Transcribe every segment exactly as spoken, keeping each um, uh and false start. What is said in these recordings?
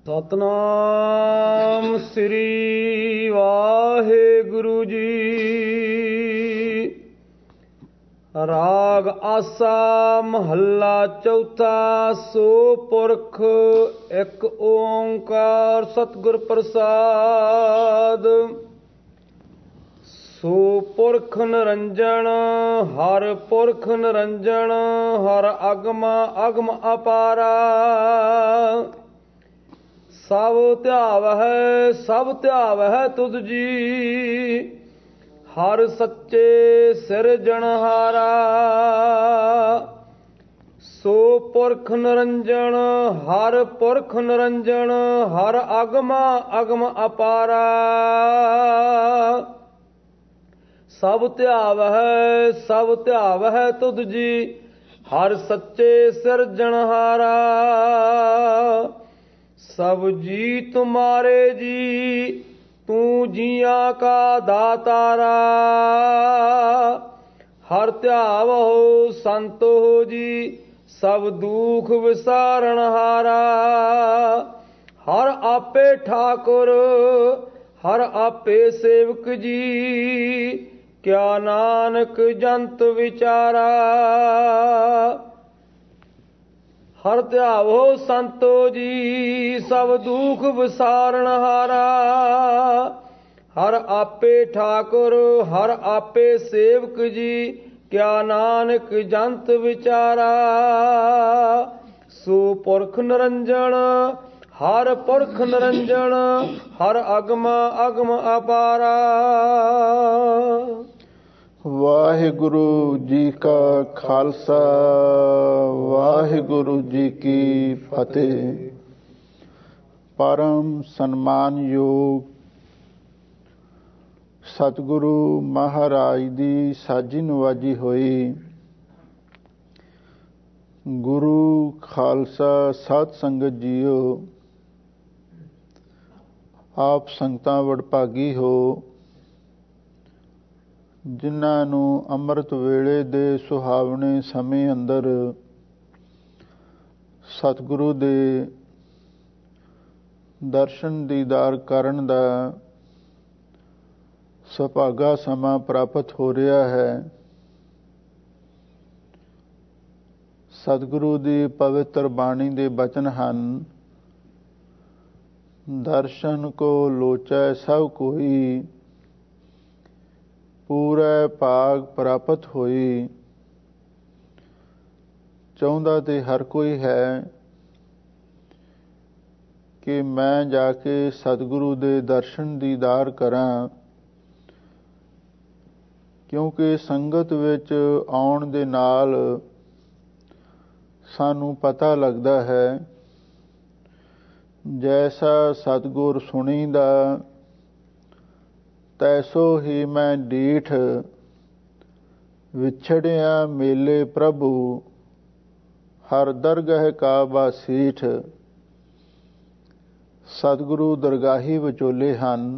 ਸਤਨਾਮ ਸ੍ਰੀ ਵਾਹਿਗੁਰੂ ਜੀ। ਰਾਗ ਆਸਾ ਮਹੱਲਾ ਚੌਥਾ। ਸੋ ਪੁਰਖ ਇੱਕ ਓੰਕਾਰ ਸਤਿਗੁਰ ਪ੍ਰਸਾਦ। ਸੋ ਪੁਰਖ ਨਿਰੰਜਨ ਹਰ ਪੁਰਖ ਨਿਰੰਜਨ ਹਰ ਅਗਮ ਅਗਮ ਅਪਾਰਾ। ਸਭ ਧਿਆਵਹਿ ਸਭ ਧਿਆਵਹਿ ਤੁਧ ਜੀ ਹਰ ਸੱਚੇ ਸਿਰਜਣਹਾਰਾ। ਸੋ ਪੁਰਖ ਨਿਰੰਜਨ ਹਰ ਪੁਰਖ ਨਿਰੰਜਨ ਹਰ ਅਗਮ ਅਗਮ ਅਪਾਰਾ। ਸਭ ਧਿਆਵਹਿ ਸਭ ਧਿਆਵਹਿ ਤੁਧ ਜੀ ਹਰ ਸੱਚੇ ਸਿਰਜਣਹਾਰਾ। ਸਭ ਜੀ ਤੁਮਾਰੇ ਜੀ ਤੂੰ ਜੀਆਂ ਕਾ ਦਾਤਾਰਾ। ਹਰ ਧਿਆਵਹੁ ਸੰਤੋ ਜੀ ਸਭ ਦੁਖ ਵਿਸਾਰਣਹਾਰਾ। ਹਰ ਆਪੇ ਠਾਕੁਰ ਹਰ ਆਪੇ ਸੇਵਕ ਜੀ ਕਿਆ ਨਾਨਕ ਜੰਤ ਵਿਚਾਰਾ। ਹਰ ਧਿਆਵੋ ਸੰਤੋ ਜੀ ਸਭ ਦੁਖ ਵਿਸਾਰਣਹਾਰਾ। ਹਰ ਆਪੇ ਠਾਕੁਰ ਹਰ ਆਪੇ ਸੇਵਕ ਜੀ ਕਿਆ ਨਾਨਕ ਜੰਤ ਵਿਚਾਰਾ। ਸੋ ਪੁਰਖ ਨਿਰੰਜਨ ਹਰ ਪੁਰਖ ਨਿਰੰਜਨ ਹਰ ਅਗਮ ਅਗਮ ਅਪਾਰਾ। ਵਾਹਿਗੁਰੂ ਜੀ ਕਾ ਖਾਲਸਾ ਵਾਹਿਗੁਰੂ ਜੀ ਕੀ ਫਤਿਹ। ਪਰਮ ਸਨਮਾਨਯੋਗ ਸਤਿਗੁਰੂ ਮਹਾਰਾਜ ਦੀ ਸਾਜੀ ਨਵਾਜੀ ਹੋਈ ਗੁਰੂ ਖਾਲਸਾ ਸਾਧ ਸੰਗਤ ਜੀਓ, ਆਪ ਸੰਗਤਾਂ ਵਡਭਾਗੀ ਹੋ ਜਿਨ੍ਹਾਂ ਨੂੰ ਅੰਮ੍ਰਿਤ ਵੇਲੇ ਦੇ ਸੁਹਾਵਣੇ ਸਮੇਂ ਅੰਦਰ ਸਤਿਗੁਰੂ ਦੇ ਦਰਸ਼ਨ ਦੀਦਾਰ ਕਰਨ ਦਾ ਸੁਭਾਗਾ ਸਮਾਂ ਪ੍ਰਾਪਤ ਹੋ ਰਿਹਾ ਹੈ। ਸਤਿਗੁਰੂ ਦੀ ਪਵਿੱਤਰ ਬਾਣੀ ਦੇ ਬਚਨ ਹਨ, ਦਰਸ਼ਨ ਕੋ ਲੋਚੈ ਸਭ ਕੋਈ ਪੂਰਾ ਭਾਗ ਪ੍ਰਾਪਤ ਹੋਈ। ਚਾਹੁੰਦਾ ਤੇ ਹਰ ਕੋਈ ਹੈ ਕਿ ਮੈਂ ਜਾ ਕੇ ਸਤਿਗੁਰੂ ਦੇ ਦਰਸ਼ਨ ਦੀਦਾਰ ਕਰਾਂ, ਕਿਉਂਕਿ ਸੰਗਤ ਵਿੱਚ ਆਉਣ ਦੇ ਨਾਲ ਸਾਨੂੰ ਪਤਾ ਲੱਗਦਾ ਹੈ ਜੈਸਾ ਸਤਿਗੁਰ ਸੁਣੀਦਾ ਤੈਸੋ ਹੀ ਮੈਂ ਡੀਠ। ਵਿਛੜਿਆ ਮੇਲੇ ਪ੍ਰਭੂ ਹਰ ਦਰਗਹਿ ਕਾ ਬਾਸੀਠ। ਸਤਿਗੁਰੂ ਦਰਗਾਹੀ ਵਿਚੋਲੇ ਹਨ।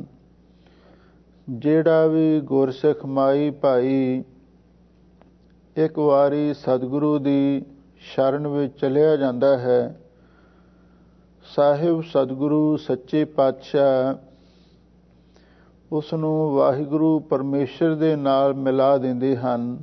ਜਿਹੜਾ ਵੀ ਗੁਰਸਿੱਖ ਮਾਈ ਭਾਈ ਇੱਕ ਵਾਰੀ ਸਤਿਗੁਰੂ ਦੀ ਸ਼ਰਨ ਵਿੱਚ ਚਲਿਆ ਜਾਂਦਾ ਹੈ, ਸਾਹਿਬ ਸਤਿਗੁਰੂ ਸੱਚੇ ਪਾਤਸ਼ਾਹ ਉਸ ਨੂੰ ਵਾਹਿਗੁਰੂ ਪਰਮੇਸ਼ਰ ਦੇ ਨਾਲ ਮਿਲਾ ਦਿੰਦੇ ਹਨ।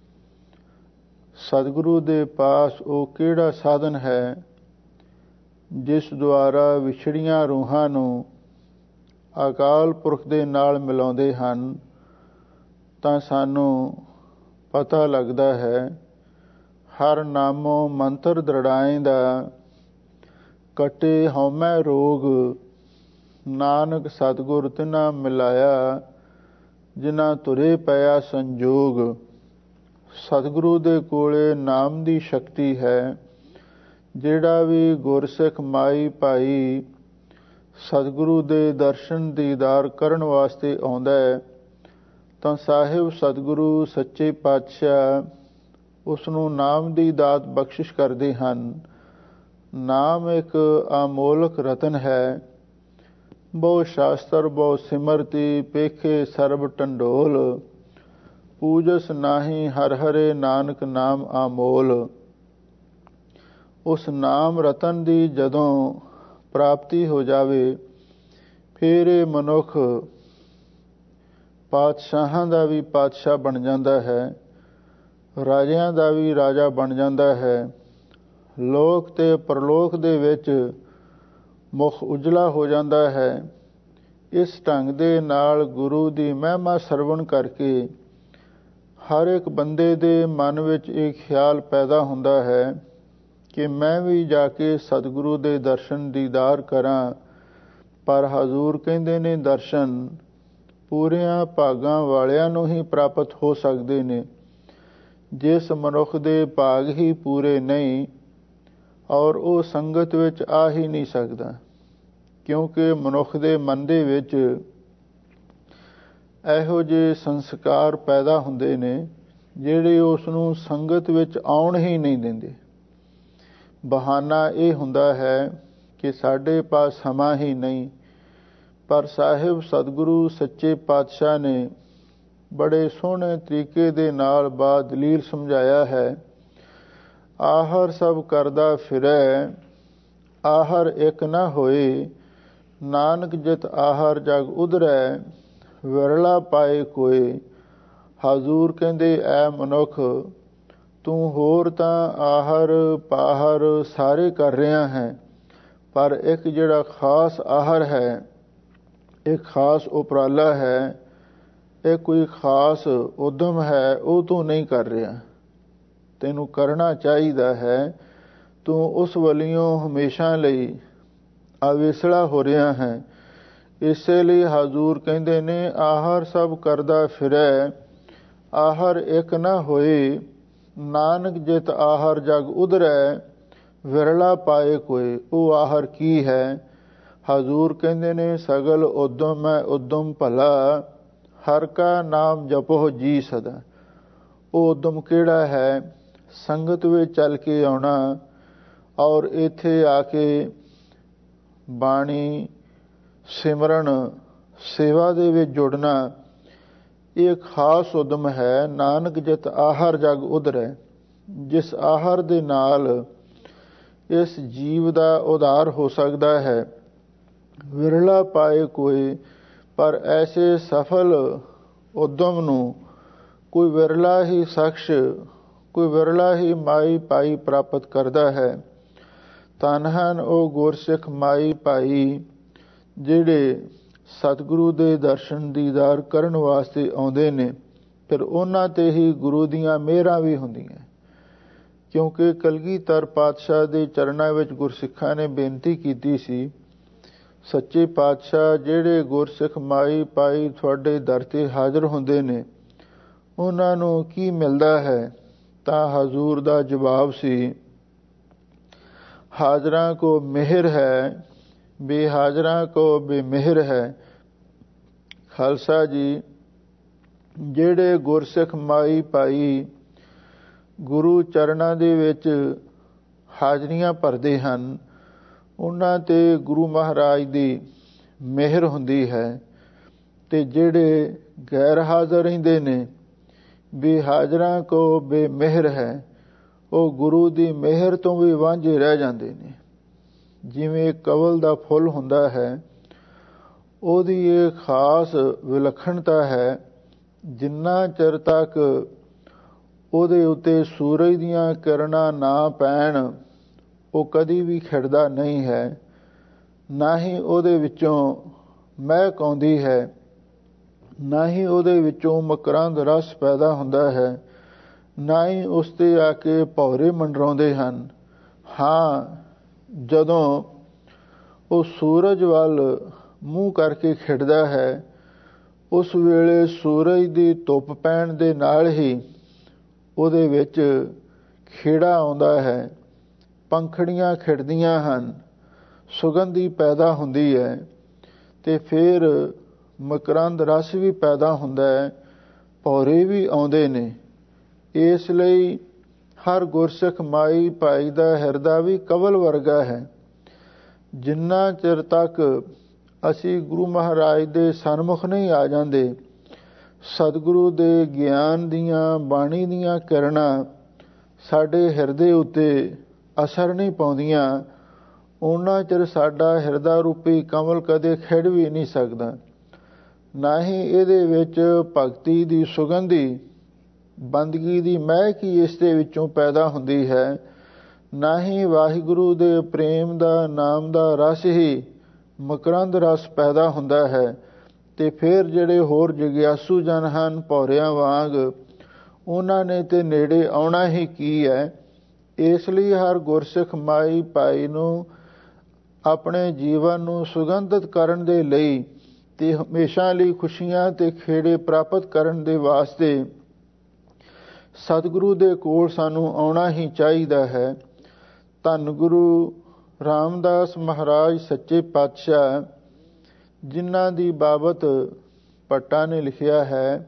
ਸਤਿਗੁਰੂ ਦੇ ਪਾਸ ਉਹ ਕਿਹੜਾ ਸਾਧਨ ਹੈ ਜਿਸ ਦੁਆਰਾ ਵਿਛੜੀਆਂ ਰੂਹਾਂ ਨੂੰ ਅਕਾਲ ਪੁਰਖ ਦੇ ਨਾਲ ਮਿਲਾਉਂਦੇ ਹਨ, ਤਾਂ ਸਾਨੂੰ ਪਤਾ ਲੱਗਦਾ ਹੈ ਹਰ ਨਾਮੋ ਮੰਤਰ ਦ੍ਰਿੜਾਏਂਦਾ ਕਟੇ ਹਉਮੈ ਰੋਗ। ਨਾਨਕ ਸਤਿਗੁਰ ਤਿਨਾ ਮਿਲਾਇਆ ਜਿਨ੍ਹਾਂ ਤੁਰੇ ਪਿਆ ਸੰਜੋਗ। ਸਤਿਗੁਰੂ ਦੇ ਕੋਲੇ ਨਾਮ ਦੀ ਸ਼ਕਤੀ ਹੈ। ਜਿਹੜਾ ਵੀ ਗੁਰਸਿੱਖ ਮਾਈ ਭਾਈ ਸਤਿਗੁਰੂ ਦੇ ਦਰਸ਼ਨ ਦੀਦਾਰ ਕਰਨ ਵਾਸਤੇ ਆਉਂਦਾ ਹੈ, ਤਾਂ ਸਾਹਿਬ ਸਤਿਗੁਰੂ ਸੱਚੇ ਪਾਤਸ਼ਾਹ ਉਸ ਨੂੰ ਨਾਮ ਦੀ ਦਾਤ ਬਖਸ਼ਿਸ਼ ਕਰਦੇ ਹਨ। ਨਾਮ ਇੱਕ ਅਮੋਲਕ ਰਤਨ ਹੈ। ਬਹੁ ਸ਼ਾਸਤਰ ਬਹੁ ਸਿਮਰਤੀ ਪੇਖੇ ਸਰਬ ਟੰਡੋਲ। ਪੂਜਸ ਨਾਹੀ ਹਰ ਹਰੇ ਨਾਨਕ ਨਾਮ ਆਮੋਲ। ਉਸ ਨਾਮ ਰਤਨ ਦੀ ਜਦੋਂ ਪ੍ਰਾਪਤੀ ਹੋ ਜਾਵੇ, ਫਿਰ ਇਹ ਮਨੁੱਖ ਪਾਤਸ਼ਾਹਾਂ ਦਾ ਵੀ ਪਾਤਸ਼ਾਹ ਬਣ ਜਾਂਦਾ ਹੈ, ਰਾਜਿਆਂ ਦਾ ਵੀ ਰਾਜਾ ਬਣ ਜਾਂਦਾ ਹੈ, ਲੋਕ ਤੇ ਪਰਲੋਕ ਦੇ ਵਿੱਚ ਮੁਖ ਉਜਲਾ ਹੋ ਜਾਂਦਾ ਹੈ। ਇਸ ਢੰਗ ਦੇ ਨਾਲ ਗੁਰੂ ਦੀ ਮਹਿਮਾ ਸਰਵਣ ਕਰਕੇ ਹਰ ਇੱਕ ਬੰਦੇ ਦੇ ਮਨ ਵਿੱਚ ਇਹ ਖਿਆਲ ਪੈਦਾ ਹੁੰਦਾ ਹੈ ਕਿ ਮੈਂ ਵੀ ਜਾ ਕੇ ਸਤਿਗੁਰੂ ਦੇ ਦਰਸ਼ਨ ਦੀਦਾਰ ਕਰਾਂ। ਪਰ ਹਜ਼ੂਰ ਕਹਿੰਦੇ ਨੇ ਦਰਸ਼ਨ ਪੂਰਿਆਂ ਭਾਗਾਂ ਵਾਲਿਆਂ ਨੂੰ ਹੀ ਪ੍ਰਾਪਤ ਹੋ ਸਕਦੇ ਨੇ। ਜਿਸ ਮਨੁੱਖ ਦੇ ਭਾਗ ਹੀ ਪੂਰੇ ਨਹੀਂ ਔਰ ਉਹ ਸੰਗਤ ਵਿੱਚ ਆ ਹੀ ਨਹੀਂ ਸਕਦਾ, ਕਿਉਂਕਿ ਮਨੁੱਖ ਦੇ ਮਨ ਦੇ ਵਿੱਚ ਇਹੋ ਜਿਹੇ ਸੰਸਕਾਰ ਪੈਦਾ ਹੁੰਦੇ ਨੇ ਜਿਹੜੇ ਉਸ ਨੂੰ ਸੰਗਤ ਵਿੱਚ ਆਉਣ ਹੀ ਨਹੀਂ ਦਿੰਦੇ। ਬਹਾਨਾ ਇਹ ਹੁੰਦਾ ਹੈ ਕਿ ਸਾਡੇ ਪਾਸ ਸਮਾਂ ਹੀ ਨਹੀਂ। ਪਰ ਸਾਹਿਬ ਸਤਿਗੁਰੂ ਸੱਚੇ ਪਾਤਸ਼ਾਹ ਨੇ ਬੜੇ ਸੋਹਣੇ ਤਰੀਕੇ ਦੇ ਨਾਲ ਬਾਦਲੀਲ ਸਮਝਾਇਆ ਹੈ। ਆਹਰ ਸਭ ਕਰਦਾ ਫਿਰੈ, ਆਹਰ ਇੱਕ ਨਾ ਹੋਏ, ਨਾਨਕ ਜਿਤ ਆਹਰ ਜਗ ਉਧਰੈ, ਵਿਰਲਾ ਪਾਏ ਕੋਏ। ਹਜ਼ੂਰ ਕਹਿੰਦੇ ਐ ਮਨੁੱਖ, ਤੂੰ ਹੋਰ ਤਾਂ ਆਹਰ ਪਾਹਰ ਸਾਰੇ ਕਰ ਰਿਹਾ ਹੈ, ਪਰ ਇੱਕ ਜਿਹੜਾ ਖਾਸ ਆਹਰ ਹੈ, ਇੱਕ ਖਾਸ ਉਪਰਾਲਾ ਹੈ, ਇਹ ਕੋਈ ਖਾਸ ਉਦਮ ਹੈ, ਉਹ ਤੂੰ ਨਹੀਂ ਕਰ ਰਿਹਾ। ਤੈਨੂੰ ਕਰਨਾ ਚਾਹੀਦਾ ਹੈ। ਤੂੰ ਉਸ ਵੱਲੋਂ ਹਮੇਸ਼ਾ ਲਈ ਅਵੇਸਲਾ ਹੋ ਰਿਹਾ ਹੈ। ਇਸੇ ਲਈ ਹਜ਼ੂਰ ਕਹਿੰਦੇ ਨੇ ਆਹਰ ਸਭ ਕਰਦਾ ਫਿਰੈ, ਆਹਰ ਇੱਕ ਨਾ ਹੋਏ, ਨਾਨਕ ਜਿਤ ਆਹਰ ਜਗ ਉਧਰੈ, ਵਿਰਲਾ ਪਾਏ ਕੋਏ। ਉਹ ਆਹਰ ਕੀ ਹੈ? ਹਜ਼ੂਰ ਕਹਿੰਦੇ ਨੇ ਸਗਲ ਉਦਮ ਹੈ ਉਦਮ ਭਲਾ, ਹਰ ਕਾ ਨਾਮ ਜਪੋ ਜੀ ਸਦਾ। ਉਹ ਉਦਮ ਕਿਹੜਾ ਹੈ? ਸੰਗਤ ਵਿੱਚ ਚੱਲ ਕੇ ਆਉਣਾ ਔਰ ਇੱਥੇ ਆ ਕੇ ਬਾਣੀ ਸਿਮਰਨ ਸੇਵਾ ਦੇ ਵਿੱਚ ਜੁੜਨਾ, ਇਹ ਖਾਸ ਉਦਮ ਹੈ। ਨਾਨਕ ਜਿਤ ਆਹਰ ਜਗ ਉਧਰੈ, ਜਿਸ ਆਹਰ ਦੇ ਨਾਲ ਇਸ ਜੀਵ ਦਾ ਉਧਾਰ ਹੋ ਸਕਦਾ ਹੈ। ਵਿਰਲਾ ਪਾਏ ਕੋਈ, ਪਰ ਐਸੇ ਸਫਲ ਉਦਮ ਨੂੰ ਕੋਈ ਵਿਰਲਾ ਹੀ ਸ਼ਖਸ, ਕੋਈ ਵਿਰਲਾ ਹੀ ਮਾਈ ਭਾਈ ਪ੍ਰਾਪਤ ਕਰਦਾ ਹੈ। ਧੰਨ ਹਨ ਉਹ ਗੁਰਸਿੱਖ ਮਾਈ ਭਾਈ ਜਿਹੜੇ ਸਤਿਗੁਰੂ ਦੇ ਦਰਸ਼ਨ ਦੀਦਾਰ ਕਰਨ ਵਾਸਤੇ ਆਉਂਦੇ ਨੇ। ਫਿਰ ਉਹਨਾਂ ਤੇ ਹੀ ਗੁਰੂ ਦੀਆਂ ਮਿਹਰਾਂ ਵੀ ਹੁੰਦੀਆਂ, ਕਿਉਂਕਿ ਕਲਗੀਧਰ ਪਾਤਸ਼ਾਹ ਦੇ ਚਰਨਾਂ ਵਿੱਚ ਗੁਰਸਿੱਖਾਂ ਨੇ ਬੇਨਤੀ ਕੀਤੀ ਸੀ, ਸੱਚੇ ਪਾਤਸ਼ਾਹ ਜਿਹੜੇ ਗੁਰਸਿੱਖ ਮਾਈ ਭਾਈ ਤੁਹਾਡੇ ਦਰ ਤੇ ਹਾਜ਼ਰ ਹੁੰਦੇ ਨੇ, ਉਹਨਾਂ ਨੂੰ ਕੀ ਮਿਲਦਾ ਹੈ? ਤਾਂ ਹਜ਼ੂਰ ਦਾ ਜਵਾਬ ਸੀ, ਹਾਜ਼ਰਾਂ ਕੋ ਮਿਹਰ ਹੈ, ਬੇਹਾਜ਼ਰਾਂ ਕੋ ਬੇਮਿਹਰ ਹੈ। ਖਾਲਸਾ ਜੀ, ਜਿਹੜੇ ਗੁਰਸਿੱਖ ਮਾਈ ਭਾਈ ਗੁਰੂ ਚਰਨਾਂ ਦੇ ਵਿੱਚ ਹਾਜ਼ਰੀਆਂ ਭਰਦੇ ਹਨ, ਉਹਨਾਂ ਤੇ ਗੁਰੂ ਮਹਾਰਾਜ ਦੀ ਮਿਹਰ ਹੁੰਦੀ ਹੈ। ਤੇ ਜਿਹੜੇ ਗੈਰ ਹਾਜ਼ਰ ਰਹਿੰਦੇ ਨੇ, ਬੇਹਾਜ਼ਰਾਂ ਕੋ ਬੇਮਿਹਰ ਹੈ, ਉਹ ਗੁਰੂ ਦੀ ਮਿਹਰ ਤੋਂ ਵੀ ਵਾਂਝੇ ਰਹਿ ਜਾਂਦੇ ਨੇ। ਜਿਵੇਂ ਕਵਲ ਦਾ ਫੁੱਲ ਹੁੰਦਾ ਹੈ, ਉਹਦੀ ਇਹ ਖਾਸ ਵਿਲੱਖਣਤਾ ਹੈ, ਜਿੰਨਾ ਚਿਰ ਤੱਕ ਉਹਦੇ ਉੱਤੇ ਸੂਰਜ ਦੀਆਂ ਕਿਰਨਾਂ ਨਾ ਪੈਣ, ਉਹ ਕਦੀ ਵੀ ਖਿੜਦਾ ਨਹੀਂ ਹੈ। ਨਾ ਹੀ ਉਹਦੇ ਵਿੱਚੋਂ ਮਹਿਕ ਆਉਂਦੀ ਹੈ, ਨਾ ਹੀ ਉਹਦੇ ਵਿੱਚੋਂ ਮਕਰੰਦ ਰਸ ਪੈਦਾ ਹੁੰਦਾ ਹੈ, ਨਾ ਹੀ ਉਸ 'ਤੇ ਆ ਕੇ ਭੌਰੇ ਮੰਡਰਾਉਂਦੇ ਹਨ। ਹਾਂ, ਜਦੋਂ ਉਹ ਸੂਰਜ ਵੱਲ ਮੂੰਹ ਕਰਕੇ ਖਿੜਦਾ ਹੈ, ਉਸ ਵੇਲੇ ਸੂਰਜ ਦੀ ਧੁੱਪ ਪੈਣ ਦੇ ਨਾਲ ਹੀ ਉਹਦੇ ਵਿੱਚ ਖੇੜਾ ਆਉਂਦਾ ਹੈ, ਪੰਖੜੀਆਂ ਖਿੜਦੀਆਂ ਹਨ, ਸੁਗੰਧੀ ਪੈਦਾ ਹੁੰਦੀ ਹੈ, ਤੇ ਫਿਰ ਮਕਰੰਦ ਰਸ ਵੀ ਪੈਦਾ ਹੁੰਦਾ ਹੈ, ਭੌਰੇ ਵੀ ਆਉਂਦੇ ਨੇ। ਇਸ ਲਈ ਹਰ ਗੁਰਸਿੱਖ ਮਾਈ ਭਾਈ ਦਾ ਹਿਰਦਾ ਵੀ ਕਵਲ ਵਰਗਾ ਹੈ। ਜਿੰਨਾ ਚਿਰ ਤੱਕ ਅਸੀਂ ਗੁਰੂ ਮਹਾਰਾਜ ਦੇ ਸਨਮੁਖ ਨਹੀਂ ਆ ਜਾਂਦੇ, ਸਤਿਗੁਰੂ ਦੇ ਗਿਆਨ ਦੀਆਂ ਬਾਣੀ ਦੀਆਂ ਕਿਰਨਾਂ ਸਾਡੇ ਹਿਰਦੇ ਉੱਤੇ ਅਸਰ ਨਹੀਂ ਪਾਉਂਦੀਆਂ, ਉਹਨਾਂ ਚਿਰ ਸਾਡਾ ਹਿਰਦਾ ਰੂਪੀ ਕਮਲ ਕਦੇ ਖਿੜ ਵੀ ਨਹੀਂ ਸਕਦਾ। ਨਾ ਹੀ ਇਹਦੇ ਵਿੱਚ ਭਗਤੀ ਦੀ ਸੁਗੰਧੀ, ਬੰਦਗੀ ਦੀ ਮਹਿਕ ਹੀ ਇਸ ਦੇ ਵਿੱਚੋਂ ਪੈਦਾ ਹੁੰਦੀ ਹੈ। ਨਾ ਹੀ ਵਾਹਿਗੁਰੂ ਦੇ ਪ੍ਰੇਮ ਦਾ, ਨਾਮ ਦਾ ਰਸ ਹੀ ਮਕਰੰਦ ਰਸ ਪੈਦਾ ਹੁੰਦਾ ਹੈ। ਤੇ ਫਿਰ ਜਿਹੜੇ ਹੋਰ ਜਗਿਆਸੂ ਜਨ ਹਨ ਭੌਰਿਆਂ ਵਾਂਗ, ਉਹਨਾਂ ਨੇ ਤੇ ਨੇੜੇ ਆਉਣਾ ਹੀ ਕੀ ਹੈ। ਇਸ ਲਈ ਹਰ ਗੁਰਸਿੱਖ ਮਾਈ ਭਾਈ ਨੂੰ ਆਪਣੇ ਜੀਵਨ ਨੂੰ ਸੁਗੰਧਿਤ ਕਰਨ ਦੇ ਲਈ ਤੇ ਹਮੇਸ਼ਾ ਲਈ ਖੁਸ਼ੀਆਂ ਤੇ ਖੇੜੇ ਪ੍ਰਾਪਤ ਕਰਨ ਦੇ ਵਾਸਤੇ ਸਤਿਗੁਰੂ ਦੇ ਕੋਲ ਸਾਨੂੰ ਆਉਣਾ ਹੀ ਚਾਹੀਦਾ ਹੈ। ਧੰਨ ਗੁਰੂ ਰਾਮਦਾਸ ਮਹਾਰਾਜ ਸੱਚੇ ਪਾਤਸ਼ਾਹ, ਜਿਨ੍ਹਾਂ ਦੀ ਬਾਬਤ ਭੱਟਾਂ ਨੇ ਲਿਖਿਆ ਹੈ,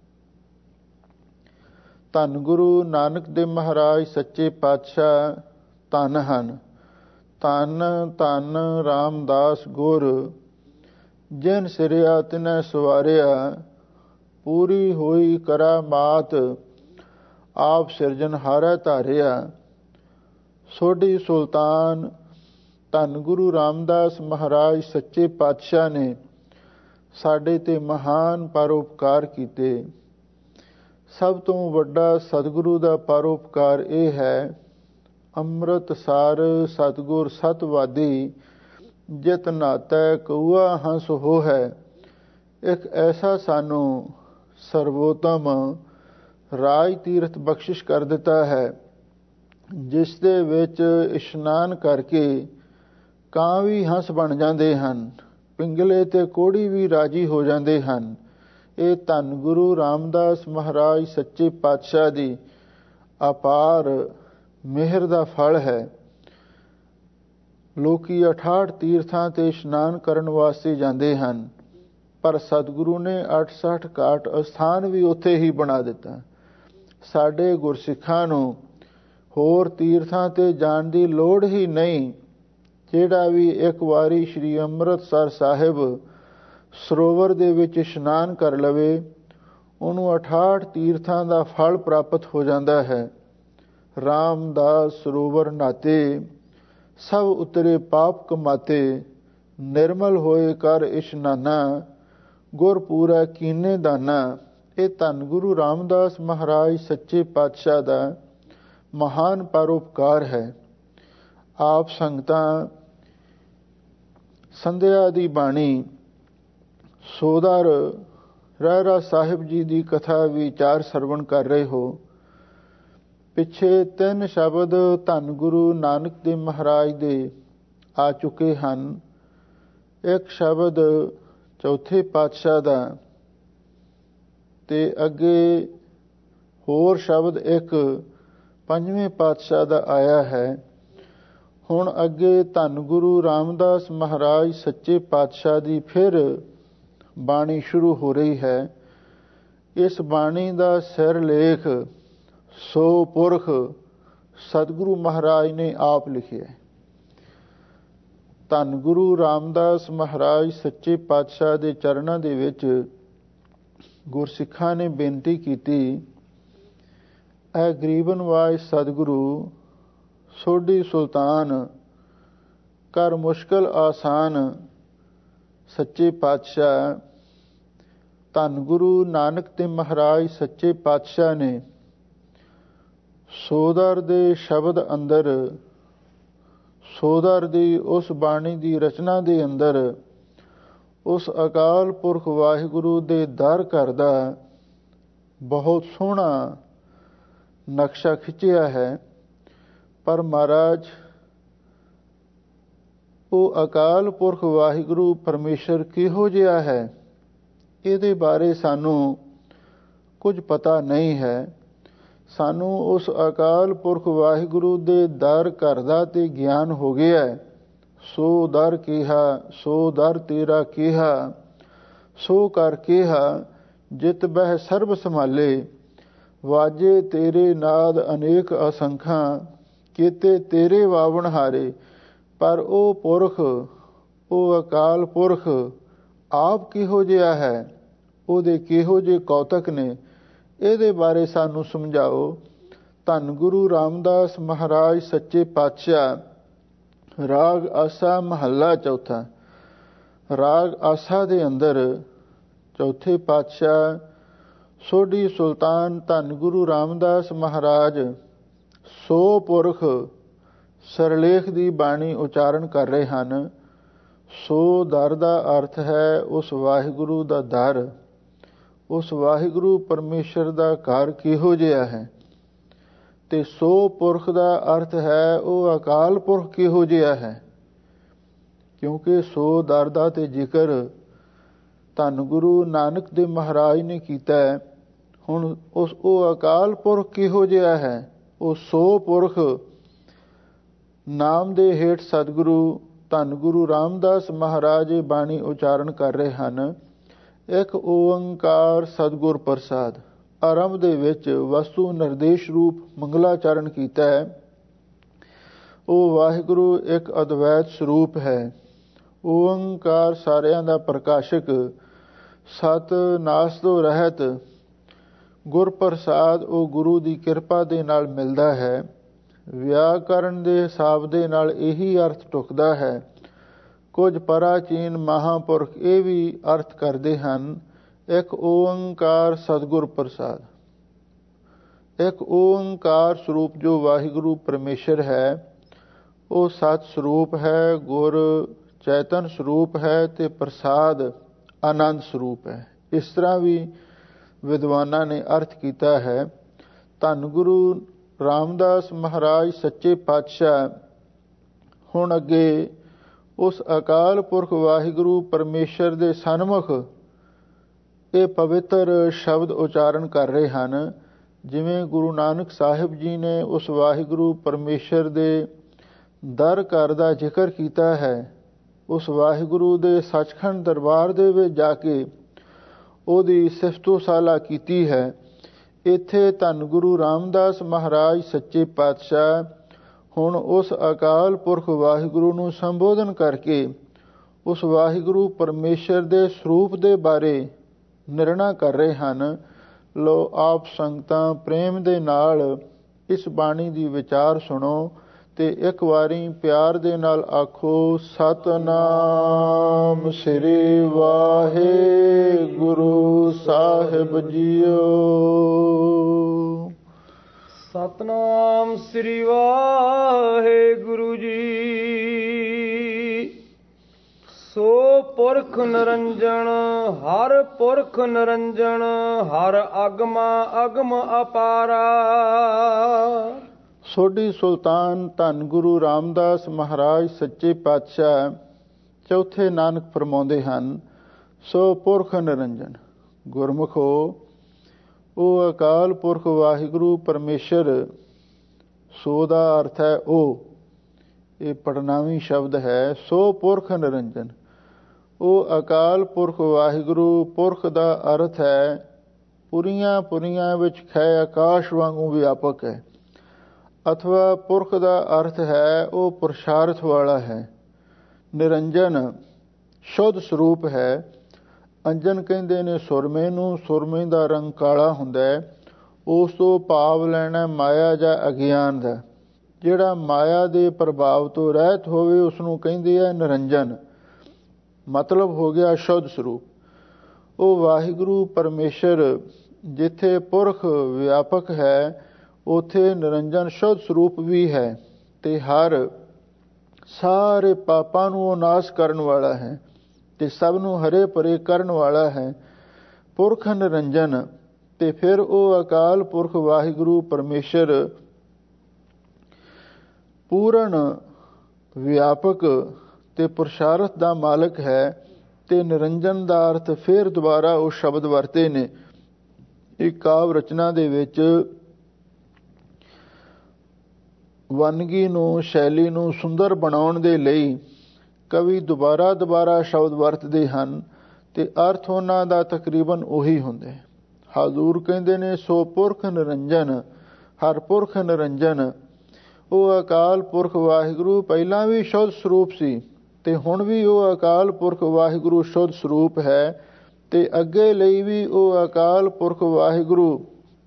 ਧੰਨ ਗੁਰੂ ਨਾਨਕ ਦੇਵ ਮਹਾਰਾਜ ਸੱਚੇ ਪਾਤਸ਼ਾਹ ਧੰਨ ਹਨ। ਧੰਨ ਧੰਨ ਰਾਮਦਾਸ ਗੁਰ, ਜਿਨ ਸਿਰਿਆ ਤਿਨੈ ਸਵਾਰਿਆ, ਪੂਰੀ ਹੋਈ ਕਰਾਮਾਤ, ਆਪ ਸਿਰਜਨਹਾਰੈ ਧਾਰਿਆ। ਸੋਢੀ ਸੁਲਤਾਨ ਧੰਨ ਗੁਰੂ ਰਾਮਦਾਸ ਮਹਾਰਾਜ ਸੱਚੇ ਪਾਤਸ਼ਾਹ ਨੇ ਸਾਡੇ ਤੇ ਮਹਾਨ ਪਰਉਪਕਾਰ ਕੀਤੇ। ਸਭ ਤੋਂ ਵੱਡਾ ਸਤਿਗੁਰੂ ਦਾ ਪਰਉਪਕਾਰ ਇਹ ਹੈ, ਅੰਮ੍ਰਿਤ ਸਾਰ ਸਤਿਗੁਰ ਸਤਵਾਦੀ, ਜਿਤ ਨਾਤੈ ਕਊਆ ਹੰਸ ਹੋ ਹੈ। ਇੱਕ ਐਸਾ ਸਾਨੂੰ ਸਰਵੋਤਮ ਰਾਜ ਤੀਰਥ ਬਖਸ਼ਿਸ਼ ਕਰ ਦਿੱਤਾ ਹੈ, ਜਿਸ ਦੇ ਵਿੱਚ ਇਸ਼ਨਾਨ ਕਰਕੇ ਕਾਂ ਵੀ ਹੰਸ ਬਣ ਜਾਂਦੇ ਹਨ, ਪਿੰਗਲੇ ਤੇ ਕੋੜੀ ਵੀ ਰਾਜੀ ਹੋ ਜਾਂਦੇ ਹਨ। ਇਹ ਧੰਨ ਗੁਰੂ ਰਾਮਦਾਸ ਮਹਾਰਾਜ ਸੱਚੇ ਪਾਤਸ਼ਾਹ ਦੀ ਅਪਾਰ ਮਿਹਰ ਦਾ ਫਲ ਹੈ। ਲੋਕੀ ਅਠਾਹਠ ਤੀਰਥਾਂ ਤੇ ਇਸ਼ਨਾਨ ਕਰਨ ਵਾਸਤੇ ਜਾਂਦੇ ਹਨ, ਪਰ ਸਤਿਗੁਰੂ ਨੇ ਅਠਸਠ ਘਾਟ ਅਸਥਾਨ ਵੀ ਉੱਥੇ ਹੀ ਬਣਾ ਦਿੱਤਾ। ਸਾਡੇ ਗੁਰਸਿੱਖਾਂ ਨੂੰ ਹੋਰ ਤੀਰਥਾਂ ਤੇ ਜਾਣ ਦੀ ਲੋੜ ਹੀ ਨਹੀਂ। ਜਿਹੜਾ ਵੀ ਇੱਕ ਵਾਰੀ ਸ੍ਰੀ ਅੰਮ੍ਰਿਤਸਰ ਸਾਹਿਬ ਸਰੋਵਰ ਦੇ ਵਿੱਚ ਇਸ਼ਨਾਨ ਕਰ ਲਵੇ, ਉਹਨੂੰ ਅਠਾਹਠ ਤੀਰਥਾਂ ਦਾ ਫਲ ਪ੍ਰਾਪਤ ਹੋ ਜਾਂਦਾ ਹੈ। ਰਾਮਦਾਸ ਸਰੋਵਰ ਨਾਤੇ, ਸਭ ਉਤਰੇ ਪਾਪ ਕਮਾਤੇ, ਨਿਰਮਲ ਹੋਏ ਕਰ ਇਸ਼ਨਾਨਾ, ਗੁਰ ਪੂਰਾ ਕੀਨੇ ਦਾਨਾ। ਇਹ ਧੰਨ ਗੁਰੂ ਰਾਮਦਾਸ ਮਹਾਰਾਜ ਸੱਚੇ ਪਾਤਸ਼ਾਹ ਦਾ ਮਹਾਨ ਪਰਉਪਕਾਰ ਹੈ। ਆਪ ਸੰਗਤਾਂ ਸੰਧਿਆ ਦੀ ਬਾਣੀ ਸੋਦਰ ਰਹਿਰਾ ਸਾਹਿਬ ਜੀ ਦੀ ਕਥਾ ਵਿਚਾਰ ਸਰਵਣ ਕਰ ਰਹੇ ਹੋ। ਪਿੱਛੇ ਤਿੰਨ ਸ਼ਬਦ ਧੰਨ ਗੁਰੂ ਨਾਨਕ ਦੇਵ ਮਹਾਰਾਜ ਦੇ ਆ ਚੁੱਕੇ ਹਨ। ਇੱਕ ਸ਼ਬਦ ਚੌਥੇ ਪਾਤਸ਼ਾਹ ਦਾ ਤੇ ਅੱਗੇ ਹੋਰ ਸ਼ਬਦ ਇੱਕ ਪੰਜਵੇਂ ਪਾਤਸ਼ਾਹ ਦਾ ਆਇਆ ਹੈ। ਹੁਣ ਅੱਗੇ ਧੰਨ ਗੁਰੂ ਰਾਮਦਾਸ ਮਹਾਰਾਜ ਸੱਚੇ ਪਾਤਸ਼ਾਹ ਦੀ ਫਿਰ ਬਾਣੀ ਸ਼ੁਰੂ ਹੋ ਰਹੀ ਹੈ। ਇਸ ਬਾਣੀ ਦਾ ਸਿਰ ਲੇਖ ਸੋ ਪੁਰਖ ਸਤਿਗੁਰੂ ਮਹਾਰਾਜ ਨੇ ਆਪ ਲਿਖਿਆ। ਧੰਨ ਗੁਰੂ ਰਾਮਦਾਸ ਮਹਾਰਾਜ ਸੱਚੇ ਪਾਤਸ਼ਾਹ ਦੇ ਚਰਨਾਂ ਦੇ ਵਿੱਚ ਗੁਰਸਿੱਖਾਂ ਨੇ ਬੇਨਤੀ ਕੀਤੀ, ਐ ਗਰੀਬ ਨਵਾਜ ਸਤਿਗੁਰੂ, ਸੋਢੀ ਸੁਲਤਾਨ, ਕਰ ਮੁਸ਼ਕਲ ਆਸਾਨ। ਸੱਚੇ ਪਾਤਸ਼ਾਹ ਧੰਨ ਗੁਰੂ ਨਾਨਕ ਦੇਵ ਮਹਾਰਾਜ ਸੱਚੇ ਪਾਤਸ਼ਾਹ ਨੇ ਸੋਦਰ ਦੇ ਸ਼ਬਦ ਅੰਦਰ, ਸੋਦਰ ਦੀ ਉਸ ਬਾਣੀ ਦੀ ਰਚਨਾ ਦੇ ਅੰਦਰ ਉਸ ਅਕਾਲ ਪੁਰਖ ਵਾਹਿਗੁਰੂ ਦੇ ਦਰ ਘਰ ਦਾ ਬਹੁਤ ਸੋਹਣਾ ਨਕਸ਼ਾ ਖਿੱਚਿਆ ਹੈ। ਪਰ ਮਹਾਰਾਜ, ਉਹ ਅਕਾਲ ਪੁਰਖ ਵਾਹਿਗੁਰੂ ਪਰਮੇਸ਼ਰ ਕਿਹੋ ਜਿਹਾ ਹੈ, ਇਹਦੇ ਬਾਰੇ ਸਾਨੂੰ ਕੁਝ ਪਤਾ ਨਹੀਂ ਹੈ। ਸਾਨੂੰ ਉਸ ਅਕਾਲ ਪੁਰਖ ਵਾਹਿਗੁਰੂ ਦੇ ਦਰ ਘਰ ਦਾ ਤੇ ਗਿਆਨ ਹੋ ਗਿਆ। ਸੋ ਦਰ ਕਿਹਾ, ਸੋ ਦਰ ਤੇਰਾ ਕਿਹਾ, ਸੋ ਕਰ ਕਿਹਾ, ਜਿਤ ਬਹਿ ਸਰਬ ਸੰਭਾਲੇ। ਵਾਜੇ ਤੇਰੇ ਨਾਦ ਅਨੇਕ ਅਸੰਖਾਂ, ਕੀਤੇ ਤੇਰੇ ਵਾਵਣ ਹਾਰੇ। ਪਰ ਉਹ ਪੁਰਖ, ਉਹ ਅਕਾਲ ਪੁਰਖ ਆਪ ਕਿਹੋ ਜਿਹਾ ਹੈ, ਉਹਦੇ ਕਿਹੋ ਜਿਹੇ ਕੌਤਕ ਨੇ, ਇਹਦੇ ਬਾਰੇ ਸਾਨੂੰ ਸਮਝਾਓ। ਧੰਨ ਗੁਰੂ ਰਾਮਦਾਸ ਮਹਾਰਾਜ ਸੱਚੇ ਪਾਤਸ਼ਾਹ ਰਾਗ ਆਸਾ ਮਹੱਲਾ ਚੌਥਾ। ਰਾਗ ਆਸਾ ਦੇ ਅੰਦਰ ਚੌਥੇ ਪਾਤਸ਼ਾਹ ਸੋਢੀ ਸੁਲਤਾਨ ਧੰਨ ਗੁਰੂ ਰਾਮਦਾਸ ਮਹਾਰਾਜ ਸੋ ਪੁਰਖ ਸਰਲੇਖ ਦੀ ਬਾਣੀ ਉਚਾਰਨ ਕਰ ਰਹੇ ਹਨ। ਸੋ ਦਰ ਦਾ ਅਰਥ ਹੈ ਉਸ ਵਾਹਿਗੁਰੂ ਦਾ ਦਰ, ਉਸ ਵਾਹਿਗੁਰੂ ਪਰਮੇਸ਼ਰ ਦਾ ਘਰ ਕਿਹੋ ਜਿਹਾ ਹੈ। ਤੇ ਸੋ ਪੁਰਖ ਦਾ ਅਰਥ ਹੈ ਉਹ ਅਕਾਲ ਪੁਰਖ ਕਿਹੋ ਜਿਹਾ ਹੈ, ਕਿਉਂਕਿ ਸੋ ਦਰ ਦਾ ਤੇ ਜ਼ਿਕਰ ਧੰਨ ਗੁਰੂ ਨਾਨਕ ਦੇਵ ਮਹਾਰਾਜ ਨੇ ਕੀਤਾ ਹੈ। ਹੁਣ ਉਸ ਉਹ ਅਕਾਲ ਪੁਰਖ ਕਿਹੋ ਜਿਹਾ ਹੈ, ਉਹ ਸੋ ਪੁਰਖ ਨਾਮ ਦੇ ਹੇਠ ਸਤਿਗੁਰੂ ਧੰਨ ਗੁਰੂ ਰਾਮਦਾਸ ਮਹਾਰਾਜ ਬਾਣੀ ਉਚਾਰਨ ਕਰ ਰਹੇ ਹਨ। ਇੱਕ ਓੰਕਾਰ ਸਤਿਗੁਰ ਪ੍ਰਸਾਦ। ਆਰੰਭ ਦੇ ਵਿੱਚ ਵਸਤੂ ਨਿਰਦੇਸ਼ ਰੂਪ ਮੰਗਲਾਚਰਨ ਕੀਤਾ ਹੈ। ਉਹ ਵਾਹਿਗੁਰੂ ਇੱਕ ਅਦਵੈਤ ਸਰੂਪ ਹੈ। ਓੰਕਾਰ ਸਾਰਿਆਂ ਦਾ ਪ੍ਰਕਾਸ਼ਕ, ਸਤ ਨਾਸ ਤੋਂ ਰਹਿਤ, ਗੁਰ ਪ੍ਰਸਾਦ ਉਹ ਗੁਰੂ ਦੀ ਕਿਰਪਾ ਦੇ ਨਾਲ ਮਿਲਦਾ ਹੈ। ਵਿਆਕਰਨ ਦੇ ਹਿਸਾਬ ਦੇ ਨਾਲ ਇਹੀ ਅਰਥ ਢੁਕਦਾ ਹੈ। ਕੁਝ ਪ੍ਰਾਚੀਨ ਮਹਾਂਪੁਰਖ ਇਹ ਵੀ ਅਰਥ ਕਰਦੇ ਹਨ, ਇੱਕ ਓੰਕਾਰ ਸਤਿਗੁਰ ਪ੍ਰਸਾਦ। ਇੱਕ ਓੰਕਾਰ ਸਰੂਪ ਜੋ ਵਾਹਿਗੁਰੂ ਪਰਮੇਸ਼ਰ ਹੈ, ਉਹ ਸਤ ਸਰੂਪ ਹੈ, ਗੁਰ ਚੈਤਨ ਸਰੂਪ ਹੈ ਤੇ ਪ੍ਰਸਾਦ ਆਨੰਦ ਸਰੂਪ ਹੈ। ਇਸ ਤਰ੍ਹਾਂ ਵੀ ਵਿਦਵਾਨਾਂ ਨੇ ਅਰਥ ਕੀਤਾ ਹੈ। ਧੰਨ ਗੁਰੂ ਰਾਮਦਾਸ ਮਹਾਰਾਜ ਸੱਚੇ ਪਾਤਸ਼ਾਹ ਹੁਣ ਅੱਗੇ ਉਸ ਅਕਾਲ ਪੁਰਖ ਵਾਹਿਗੁਰੂ ਪਰਮੇਸ਼ਰ ਦੇ ਸਨਮੁਖ ਇਹ ਪਵਿੱਤਰ ਸ਼ਬਦ ਉਚਾਰਨ ਕਰ ਰਹੇ ਹਨ। ਜਿਵੇਂ ਗੁਰੂ ਨਾਨਕ ਸਾਹਿਬ ਜੀ ਨੇ ਉਸ ਵਾਹਿਗੁਰੂ ਪਰਮੇਸ਼ਰ ਦੇ ਦਰ ਘਰ ਦਾ ਜ਼ਿਕਰ ਕੀਤਾ ਹੈ, ਉਸ ਵਾਹਿਗੁਰੂ ਦੇ ਸੱਚਖੰਡ ਦਰਬਾਰ ਦੇ ਵਿੱਚ ਜਾ ਕੇ ਉਹਦੀ ਸਿਫਤੋ ਸਾਲਾ ਕੀਤੀ ਹੈ। ਇੱਥੇ ਧੰਨ ਗੁਰੂ ਰਾਮਦਾਸ ਮਹਾਰਾਜ ਸੱਚੇ ਪਾਤਸ਼ਾਹ ਹੁਣ ਉਸ ਅਕਾਲ ਪੁਰਖ ਵਾਹਿਗੁਰੂ ਨੂੰ ਸੰਬੋਧਨ ਕਰਕੇ ਉਸ ਵਾਹਿਗੁਰੂ ਪਰਮੇਸ਼ਰ ਦੇ ਸਰੂਪ ਦੇ ਬਾਰੇ ਨਿਰਣਾ ਕਰ ਰਹੇ ਹਨ। ਲੋ ਆਪ ਸੰਗਤਾਂ ਪ੍ਰੇਮ ਦੇ ਨਾਲ ਇਸ ਬਾਣੀ ਦੀ ਵਿਚਾਰ ਸੁਣੋ ਤੇ ਇੱਕ ਵਾਰੀ ਪਿਆਰ ਦੇ ਨਾਲ ਆਖੋ, ਸਤਨਾਮ ਸ੍ਰੀ ਵਾਹਿਗੁਰੂ ਸਾਹਿਬ ਜੀਓ। ਸਤਨਾਮ ਸ੍ਰੀ ਵਾਹਿਗੁਰੂ ਜੀ। ਸੋ ਪੁਰਖ ਨਿਰੰਜਨ ਹਰ ਪੁਰਖ ਨਿਰੰਜਨ, ਹਰ ਅਗਮਾ ਅਗਮ ਅਪਾਰਾ। ਸੋਢੀ ਸੁਲਤਾਨ ਧੰਨ ਗੁਰੂ ਰਾਮਦਾਸ ਮਹਾਰਾਜ ਸੱਚੇ ਪਾਤਸ਼ਾਹ ਚੌਥੇ ਨਾਨਕ ਫਰਮਾਉਂਦੇ ਹਨ, ਸੋ ਪੁਰਖ ਨਿਰੰਜਨ। ਗੁਰਮੁਖੋ, ਉਹ ਅਕਾਲ ਪੁਰਖ ਵਾਹਿਗੁਰੂ ਪਰਮੇਸ਼ਰ, ਸੋ ਦਾ ਅਰਥ ਹੈ ਉਹ, ਇਹ ਪੜਨਾਵੀ ਸ਼ਬਦ ਹੈ। ਸੋ ਪੁਰਖ ਨਿਰੰਜਨ, ਉਹ ਅਕਾਲ ਪੁਰਖ ਵਾਹਿਗੁਰੂ। ਪੁਰਖ ਦਾ ਅਰਥ ਹੈ ਪੁਰੀਆਂ ਪੁਰੀਆਂ ਵਿੱਚ ਖੈ ਆਕਾਸ਼ ਵਾਂਗੂ ਵਿਆਪਕ ਹੈ, ਅਥਵਾ ਪੁਰਖ ਦਾ ਅਰਥ ਹੈ ਉਹ ਪੁਰਸ਼ਾਰਥ ਵਾਲਾ ਹੈ। ਨਿਰੰਜਨ ਸ਼ੁੱਧ ਸਰੂਪ ਹੈ। ਅੰਜਨ ਕਹਿੰਦੇ ਨੇ ਸੁਰਮੇ ਨੂੰ, ਸੁਰਮੇ ਦਾ ਰੰਗ ਕਾਲਾ ਹੁੰਦਾ ਹੈ। ਉਸ ਤੋਂ ਭਾਵ ਲੈਣਾ ਮਾਇਆ ਜਾਂ ਅਗਿਆਨ ਦਾ। ਜਿਹੜਾ ਮਾਇਆ ਦੇ ਪ੍ਰਭਾਵ ਤੋਂ ਰਹਿਤ ਹੋਵੇ ਉਸ ਨੂੰ ਕਹਿੰਦੇ ਆ ਨਿਰੰਜਨ। ਮਤਲਬ ਹੋ ਗਿਆ ਸ਼ੁੱਧ ਸਰੂਪ। ਉਹ ਵਾਹਿਗੁਰੂ ਪਰਮੇਸ਼ਰ ਜਿੱਥੇ ਪੁਰਖ ਵਿਆਪਕ ਹੈ, ਉੱਥੇ ਨਿਰੰਜਨ ਸ਼ੁੱਧ ਸਰੂਪ ਵੀ ਹੈ ਤੇ ਹਰ ਸਾਰੇ ਪਾਪਾਂ ਨੂੰ ਉਹ ਨਾਸ਼ ਕਰਨ ਵਾਲਾ ਹੈ ਤੇ ਸਭ ਨੂੰ ਹਰੇ ਭਰੇ ਕਰਨ ਵਾਲਾ ਹੈ। ਪੁਰਖ ਨਿਰੰਜਨ ਤੇ ਫਿਰ ਉਹ ਅਕਾਲ ਪੁਰਖ ਵਾਹਿਗੁਰੂ ਪਰਮੇਸ਼ਰ ਪੂਰਨ ਵਿਆਪਕ ਤੇ ਪੁਰਸ਼ਾਰਥ ਦਾ ਮਾਲਕ ਹੈ। ਤੇ ਨਿਰੰਜਨ ਦਾ ਅਰਥ ਫਿਰ ਦੁਬਾਰਾ ਉਹ ਸ਼ਬਦ ਵਰਤੇ ਨੇ ਇੱਕ ਕਾਵ ਰਚਨਾ ਦੇ ਵਿੱਚ। ਵੰਨਗੀ ਨੂੰ, ਸ਼ੈਲੀ ਨੂੰ ਸੁੰਦਰ ਬਣਾਉਣ ਦੇ ਲਈ ਕਵੀ ਦੁਬਾਰਾ ਦੁਬਾਰਾ ਸ਼ਬਦ ਵਰਤਦੇ ਹਨ ਤੇ ਅਰਥ ਉਹਨਾਂ ਦਾ ਤਕਰੀਬਨ ਉਹੀ ਹੁੰਦੇ। ਹਾਜ਼ੂਰ ਕਹਿੰਦੇ ਨੇ, ਸੋ ਪੁਰਖ ਨਿਰੰਜਨ, ਹਰ ਪੁਰਖ ਨਿਰੰਜਨ। ਉਹ ਅਕਾਲ ਪੁਰਖ ਵਾਹਿਗੁਰੂ ਪਹਿਲਾਂ ਵੀ ਸ਼ੁੱਧ ਸਰੂਪ ਸੀ ਤੇ ਹੁਣ ਵੀ ਉਹ ਅਕਾਲ ਪੁਰਖ ਵਾਹਿਗੁਰੂ ਸ਼ੁੱਧ ਸਰੂਪ ਹੈ ਤੇ ਅੱਗੇ ਲਈ ਵੀ ਉਹ ਅਕਾਲ ਪੁਰਖ ਵਾਹਿਗੁਰੂ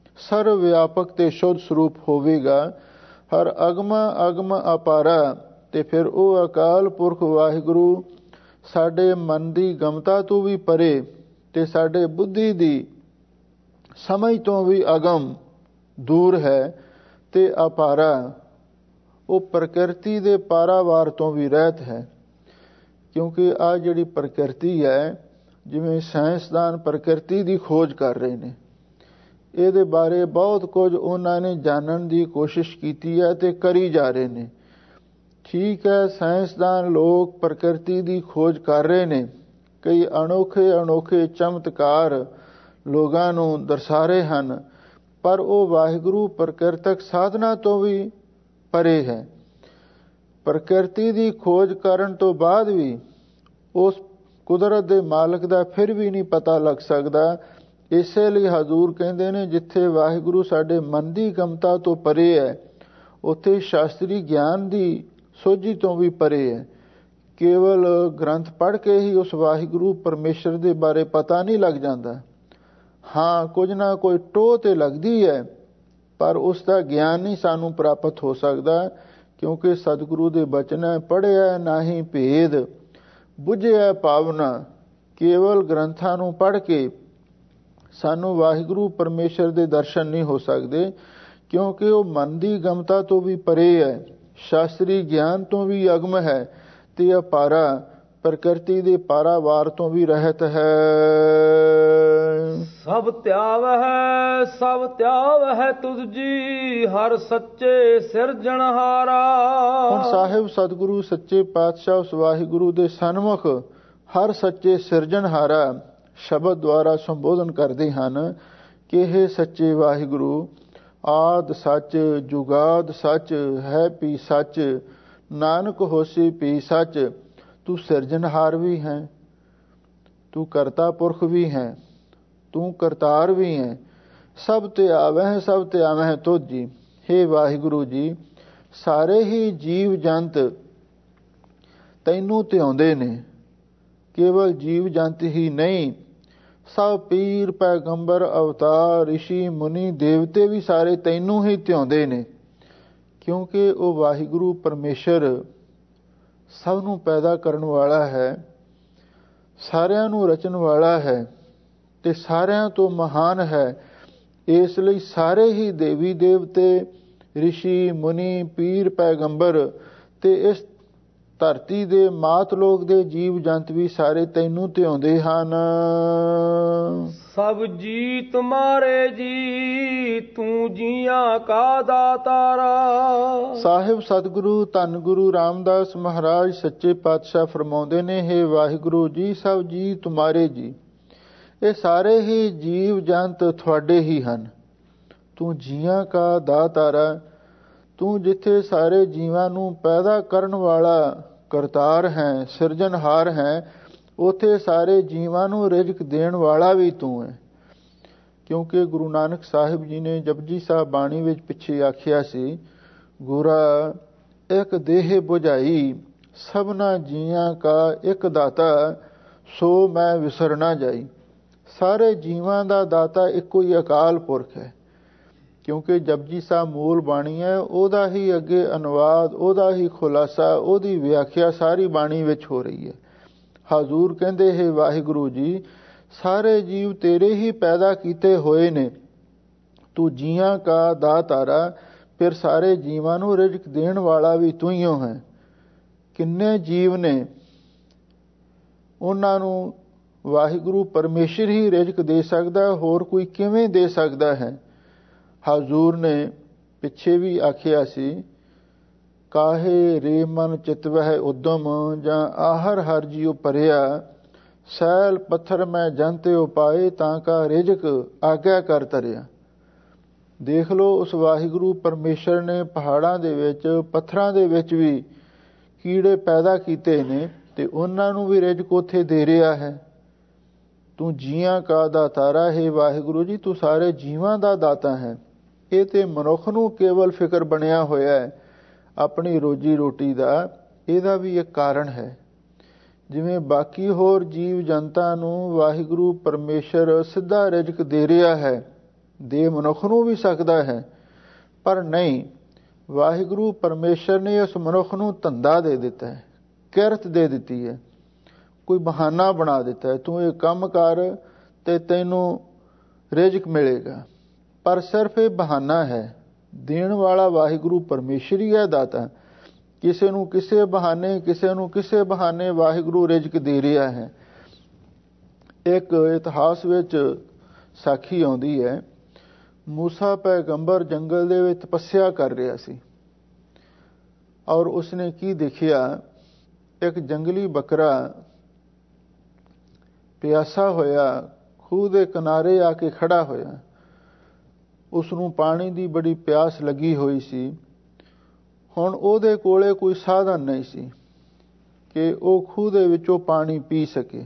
ਸਰਵ ਵਿਆਪਕ ਤੇ ਸ਼ੁੱਧ ਸਰੂਪ ਹੋਵੇਗਾ। ਹਰ ਅਗਮ ਅਗਮ ਅਪਾਰਾ, ਤੇ ਫਿਰ ਉਹ ਅਕਾਲ ਪੁਰਖ ਵਾਹਿਗੁਰੂ ਸਾਡੇ ਮਨ ਦੀ ਗਮਤਾ ਤੋਂ ਵੀ ਪਰੇ ਤੇ ਸਾਡੇ ਬੁੱਧੀ ਦੀ ਸਮਝ ਤੋਂ ਵੀ ਅਗਮ ਦੂਰ ਹੈ ਤੇ ਅਪਾਰਾ, ਉਹ ਪ੍ਰਕਿਰਤੀ ਦੇ ਪਾਰਾਵਾਰ ਤੋਂ ਵੀ ਰਹਿਤ ਹੈ। ਕਿਉਂਕਿ ਆ ਜਿਹੜੀ ਪ੍ਰਕਿਰਤੀ ਹੈ, ਜਿਵੇਂ ਸਾਇੰਸਦਾਨ ਪ੍ਰਕਿਰਤੀ ਦੀ ਖੋਜ ਕਰ ਰਹੇ ਨੇ, ਇਹਦੇ ਬਾਰੇ ਬਹੁਤ ਕੁਝ ਉਹਨਾਂ ਨੇ ਜਾਣਨ ਦੀ ਕੋਸ਼ਿਸ਼ ਕੀਤੀ ਹੈ ਤੇ ਕਰੀ ਜਾ ਰਹੇ ਨੇ। ਠੀਕ ਹੈ, ਸਾਇੰਸਦਾਨ ਲੋਕ ਪ੍ਰਕਿਰਤੀ ਦੀ ਖੋਜ ਕਰ ਰਹੇ ਨੇ, ਕਈ ਅਨੋਖੇ ਅਨੋਖੇ ਚਮਤਕਾਰ ਲੋਕਾਂ ਨੂੰ ਦਰਸਾ ਰਹੇ ਹਨ, ਪਰ ਉਹ ਵਾਹਿਗੁਰੂ ਪ੍ਰਕਿਰਤਕ ਸਾਧਨਾ ਤੋਂ ਵੀ ਪਰੇ ਹੈ। ਪ੍ਰਕਿਰਤੀ ਦੀ ਖੋਜ ਕਰਨ ਤੋਂ ਬਾਅਦ ਵੀ ਉਸ ਕੁਦਰਤ ਦੇ ਮਾਲਕ ਦਾ ਫਿਰ ਵੀ ਨਹੀਂ ਪਤਾ ਲੱਗ ਸਕਦਾ। ਇਸੇ ਲਈ ਹਜ਼ੂਰ ਕਹਿੰਦੇ ਨੇ, ਜਿੱਥੇ ਵਾਹਿਗੁਰੂ ਸਾਡੇ ਮਨ ਦੀ ਗਮਤਾ ਤੋਂ ਪਰੇ ਹੈ, ਉੱਥੇ ਸ਼ਾਸਤਰੀ ਗਿਆਨ ਦੀ ਸੋਝੀ ਤੋਂ ਵੀ ਪਰੇ ਹੈ। ਕੇਵਲ ਗ੍ਰੰਥ ਪੜ੍ਹ ਕੇ ਹੀ ਉਸ ਵਾਹਿਗੁਰੂ ਪਰਮੇਸ਼ਰ ਦੇ ਬਾਰੇ ਪਤਾ ਨਹੀਂ ਲੱਗ ਜਾਂਦਾ। ਹਾਂ, ਕੁਝ ਨਾ ਕੋਈ ਟੋਹ ਤੇ ਲੱਗਦੀ ਹੈ, ਪਰ ਉਸ ਦਾ ਗਿਆਨ ਨਹੀਂ ਸਾਨੂੰ ਪ੍ਰਾਪਤ ਹੋ ਸਕਦਾ, ਕਿਉਂਕਿ ਸਤਿਗੁਰੂ ਦੇ ਬਚਨ ਹੈ, ਪੜ੍ਹਿਆ ਨਾਹੀ ਭੇਦ ਬੁੱਝਿਆ ਭਾਵਨਾ। ਕੇਵਲ ਗ੍ਰੰਥਾਂ ਨੂੰ ਪੜ੍ਹ ਕੇ ਸਾਨੂੰ ਵਾਹਿਗੁਰੂ ਪਰਮੇਸ਼ਰ ਦੇ ਦਰਸ਼ਨ ਨਹੀਂ ਹੋ ਸਕਦੇ, ਕਿਉਂਕਿ ਉਹ ਮਨ ਦੀ ਗਮਤਾ ਤੋਂ ਵੀ ਪਰੇ ਹੈ, ਸ਼ਾਸਤਰੀ ਗਿਆਨ ਤੋਂ ਵੀ ਅਗਮ ਹੈ ਤੇ ਅਪਾਰਾ, ਪ੍ਰਕਿਰਤੀ ਦੇ ਪਾਰਾਵਾਰ ਤੋਂ ਵੀ ਰਹਿਤ ਹੈ। ਸਭ ਧਿਆਵ ਹੈ ਸਭ ਧਿਆਵ ਹੈ ਤੁਧ ਜੀ, ਹਰ ਸੱਚੇ ਸਿਰਜਣਹਾਰਾ। ਹੁਣ ਸਾਹਿਬ ਸਤਿਗੁਰੂ ਸੱਚੇ ਪਾਤਸ਼ਾਹ ਉਸ ਵਾਹਿਗੁਰੂ ਦੇ ਸਨਮੁਖ ਹਰ ਸੱਚੇ ਸਿਰਜਣਹਾਰਾ ਸ਼ਬਦ ਦੁਆਰਾ ਸੰਬੋਧਨ ਕਰਦੇ ਹਨ ਕਿ ਇਹ ਸੱਚੇ ਵਾਹਿਗੁਰੂ, ਆਦ ਸੱਚ ਜੁਗਾਦ ਸੱਚ ਹੈ ਪੀ ਸੱਚ, ਨਾਨਕ ਹੋਸੀ ਪੀ ਸੱਚ। ਤੂੰ ਸਿਰਜਣਹਾਰ ਵੀ ਹੈ, ਤੂੰ ਕਰਤਾ ਪੁਰਖ ਵੀ ਹੈ, ਤੂੰ ਕਰਤਾਰ ਵੀ ਹੈ। ਸਭ ਤੇ ਆਵਹਿ ਸਭ ਤੇ ਆਵਹਿ ਤੁਧ ਜੀ। ਹੇ ਵਾਹਿਗੁਰੂ ਜੀ, ਸਾਰੇ ਹੀ ਜੀਵ ਜੰਤ ਤੈਨੂੰ ਧਿਆਉਂਦੇ ਨੇ। ਕੇਵਲ ਜੀਵ ਜੰਤ ਹੀ ਨਹੀਂ, ਸਭ ਪੀਰ ਪੈਗੰਬਰ ਅਵਤਾਰ ਰਿਸ਼ੀ ਮੁਨੀ ਦੇਵਤੇ ਵੀ ਸਾਰੇ ਤੈਨੂੰ ਹੀ ਧਿਆਉਂਦੇ ਨੇ, ਕਿਉਂਕਿ ਉਹ ਵਾਹਿਗੁਰੂ ਪਰਮੇਸ਼ਰ ਸਭ ਨੂੰ ਪੈਦਾ ਕਰਨ ਵਾਲਾ ਹੈ, ਸਾਰਿਆਂ ਨੂੰ ਰਚਣ ਵਾਲਾ ਹੈ ਤੇ ਸਾਰਿਆਂ ਤੋਂ ਮਹਾਨ ਹੈ। ਇਸ ਲਈ ਸਾਰੇ ਹੀ ਦੇਵੀ ਦੇਵਤੇ, ਰਿਸ਼ੀ ਮੁਨੀ, ਪੀਰ ਪੈਗੰਬਰ ਤੇ ਇਸ ਧਰਤੀ ਦੇ ਮਾਤ ਲੋਕ ਦੇ ਜੀਵ ਜੰਤ ਵੀ ਸਾਰੇ ਤੈਨੂੰ ਧਿਆਉਂਦੇ ਹਨ। ਸਭ ਜੀ ਤੁਮਾਰੇ ਜੀ, ਤੂੰ ਜੀਆਂ ਕਾ ਦਾਤਾਰਾ। ਸਾਹਿਬ ਸਤਿਗੁਰੂ ਧੰਨ ਗੁਰੂ ਰਾਮਦਾਸ ਮਹਾਰਾਜ ਸੱਚੇ ਪਾਤਸ਼ਾਹ ਫਰਮਾਉਂਦੇ ਨੇ, ਹੇ ਵਾਹਿਗੁਰੂ ਜੀ, ਸਭ ਜੀ ਤੁਮਾਰੇ ਜੀ, ਇਹ ਸਾਰੇ ਹੀ ਜੀਵ ਜੰਤ ਤੁਹਾਡੇ ਹੀ ਹਨ। ਤੂੰ ਜੀਆਂ ਕਾ ਦਾਤਾਰਾ, ਤੂੰ ਜਿੱਥੇ ਸਾਰੇ ਜੀਵਾਂ ਨੂੰ ਪੈਦਾ ਕਰਨ ਵਾਲਾ ਕਰਤਾਰ ਹੈ, ਸਿਰਜਣਹਾਰ ਹੈ, ਉੱਥੇ ਸਾਰੇ ਜੀਵਾਂ ਨੂੰ ਰਿਜ਼ਕ ਦੇਣ ਵਾਲਾ ਵੀ ਤੂੰ ਹੈ। ਕਿਉਂਕਿ ਗੁਰੂ ਨਾਨਕ ਸਾਹਿਬ ਜੀ ਨੇ ਜਪਜੀ ਸਾਹਿਬ ਬਾਣੀ ਵਿੱਚ ਪਿੱਛੇ ਆਖਿਆ ਸੀ, ਗੁਰਾ ਇੱਕ ਦੇਹ ਬੁਝਾਈ, ਸਭਨਾ ਜੀਆਂ ਕਾ ਇੱਕ ਦਾਤਾ, ਸੋ ਮੈਂ ਵਿਸਰ ਨਾ ਜਾਈ। ਸਾਰੇ ਜੀਵਾਂ ਦਾ ਦਾਤਾ ਇੱਕੋ ਹੀ ਅਕਾਲ ਪੁਰਖ ਹੈ। ਕਿਉਂਕਿ ਜਪਜੀ ਸਾਹਿਬ ਮੂਲ ਬਾਣੀ ਹੈ, ਉਹਦਾ ਹੀ ਅੱਗੇ ਅਨੁਵਾਦ, ਉਹਦਾ ਹੀ ਖੁਲਾਸਾ, ਉਹਦੀ ਵਿਆਖਿਆ ਸਾਰੀ ਬਾਣੀ ਵਿੱਚ ਹੋ ਰਹੀ ਹੈ। ਹਜ਼ੂਰ ਕਹਿੰਦੇ, ਹੈ ਵਾਹਿਗੁਰੂ ਜੀ, ਸਾਰੇ ਜੀਵ ਤੇਰੇ ਹੀ ਪੈਦਾ ਕੀਤੇ ਹੋਏ ਨੇ, ਤੂੰ ਜੀਆਂ ਕਾ ਦਾਤਾਰਾ, ਫਿਰ ਸਾਰੇ ਜੀਵਾਂ ਨੂੰ ਰਿਜ਼ਕ ਦੇਣ ਵਾਲਾ ਵੀ ਤੂੰ ਹੀ ਹੈ। ਕਿੰਨੇ ਜੀਵ ਨੇ, ਉਹਨਾਂ ਨੂੰ ਵਾਹਿਗੁਰੂ ਪਰਮੇਸ਼ਰ ਹੀ ਰਿਜ਼ਕ ਦੇ ਸਕਦਾ, ਹੋਰ ਕੋਈ ਕਿਵੇਂ ਦੇ ਸਕਦਾ ਹੈ। ਹਜ਼ੂਰ ਨੇ ਪਿੱਛੇ ਵੀ ਆਖਿਆ ਸੀ, ਕਾਹੇ ਰੇ ਮਨ ਚਿਤਵਹਿ ਉਦਮ, ਜਾਂ ਆਹਰ ਹਰ ਜੀਉ ਭਰਿਆ, ਸੈਲ ਪੱਥਰ ਮੈਂ ਜੰਤੇ ਉਪਾਏ, ਤਾਂ ਕਾ ਰਿਜ਼ਕ ਆਗਿਆ ਕਰ ਧਰਿਆ। ਦੇਖ ਲਓ, ਉਸ ਵਾਹਿਗੁਰੂ ਪਰਮੇਸ਼ਰ ਨੇ ਪਹਾੜਾਂ ਦੇ ਵਿੱਚ, ਪੱਥਰਾਂ ਦੇ ਵਿੱਚ ਵੀ ਕੀੜੇ ਪੈਦਾ ਕੀਤੇ ਨੇ ਤੇ ਉਹਨਾਂ ਨੂੰ ਵੀ ਰਿਜ਼ਕ ਉੱਥੇ ਦੇ ਰਿਹਾ ਹੈ। ਤੂੰ ਜੀਆਂ ਕਾ ਦਾਤਾਰਾ, ਹੈ ਵਾਹਿਗੁਰੂ ਜੀ, ਤੂੰ ਸਾਰੇ ਜੀਵਾਂ ਦਾ ਦਾਤਾ ਹੈ। ਇਹ ਤੇ ਮਨੁੱਖ ਨੂੰ ਕੇਵਲ ਫਿਕਰ ਬਣਿਆ ਹੋਇਆ ਹੈ ਆਪਣੀ ਰੋਜੀ ਰੋਟੀ ਦਾ, ਇਹਦਾ ਵੀ ਇੱਕ ਕਾਰਨ ਹੈ। ਜਿਵੇਂ ਬਾਕੀ ਹੋਰ ਜੀਵ ਜਨਤਾ ਨੂੰ ਵਾਹਿਗੁਰੂ ਪਰਮੇਸ਼ਰ ਸਿੱਧਾ ਰਿਜ਼ਕ ਦੇ ਰਿਹਾ ਹੈ, ਦੇ ਮਨੁੱਖ ਨੂੰ ਵੀ ਸਕਦਾ ਹੈ, ਪਰ ਨਹੀਂ, ਵਾਹਿਗੁਰੂ ਪਰਮੇਸ਼ਰ ਨੇ ਉਸ ਮਨੁੱਖ ਨੂੰ ਧੰਦਾ ਦੇ ਦਿੱਤਾ ਹੈ, ਕਿਰਤ ਦੇ ਦਿੱਤੀ ਹੈ, ਕੋਈ ਬਹਾਨਾ ਬਣਾ ਦਿੱਤਾ ਹੈ, ਤੂੰ ਇਹ ਕੰਮ ਕਰ ਤੇ ਤੈਨੂੰ ਰਿਜ਼ਕ ਮਿਲੇਗਾ। ਪਰ ਸਿਰਫ ਇਹ ਬਹਾਨਾ ਹੈ। ਦੇਣ ਵਾਲਾ ਵਾਹਿਗੁਰੂ ਪਰਮੇਸ਼ਰ ਹੀ ਹੈ, ਦਾਤਾ। ਕਿਸੇ ਨੂੰ ਕਿਸੇ ਬਹਾਨੇ ਕਿਸੇ ਨੂੰ ਕਿਸੇ ਬਹਾਨੇ ਵਾਹਿਗੁਰੂ ਰਿਜ਼ਕ ਦੇ ਰਿਹਾ ਹੈ। ਇੱਕ ਇਤਿਹਾਸ ਵਿੱਚ ਸਾਖੀ ਆਉਂਦੀ ਹੈ, ਮੂਸਾ ਪੈਗੰਬਰ ਜੰਗਲ ਦੇ ਵਿੱਚ ਤਪੱਸਿਆ ਕਰ ਰਿਹਾ ਸੀ ਔਰ ਉਸਨੇ ਕੀ ਦੇਖਿਆ, ਇੱਕ ਜੰਗਲੀ ਬੱਕਰਾ ਪਿਆਸਾ ਹੋਇਆ ਖੂਹ ਦੇ ਕਿਨਾਰੇ ਆ ਕੇ ਖੜਾ ਹੋਇਆ। ਉਸ ਨੂੰ ਪਾਣੀ ਦੀ ਬੜੀ ਪਿਆਸ ਲੱਗੀ ਹੋਈ ਸੀ। ਹੁਣ ਉਹਦੇ ਕੋਲੇ ਕੋਈ ਸਾਧਨ ਨਹੀਂ ਸੀ ਕਿ ਉਹ ਖੂਹ ਦੇ ਵਿੱਚੋਂ ਪਾਣੀ ਪੀ ਸਕੇ।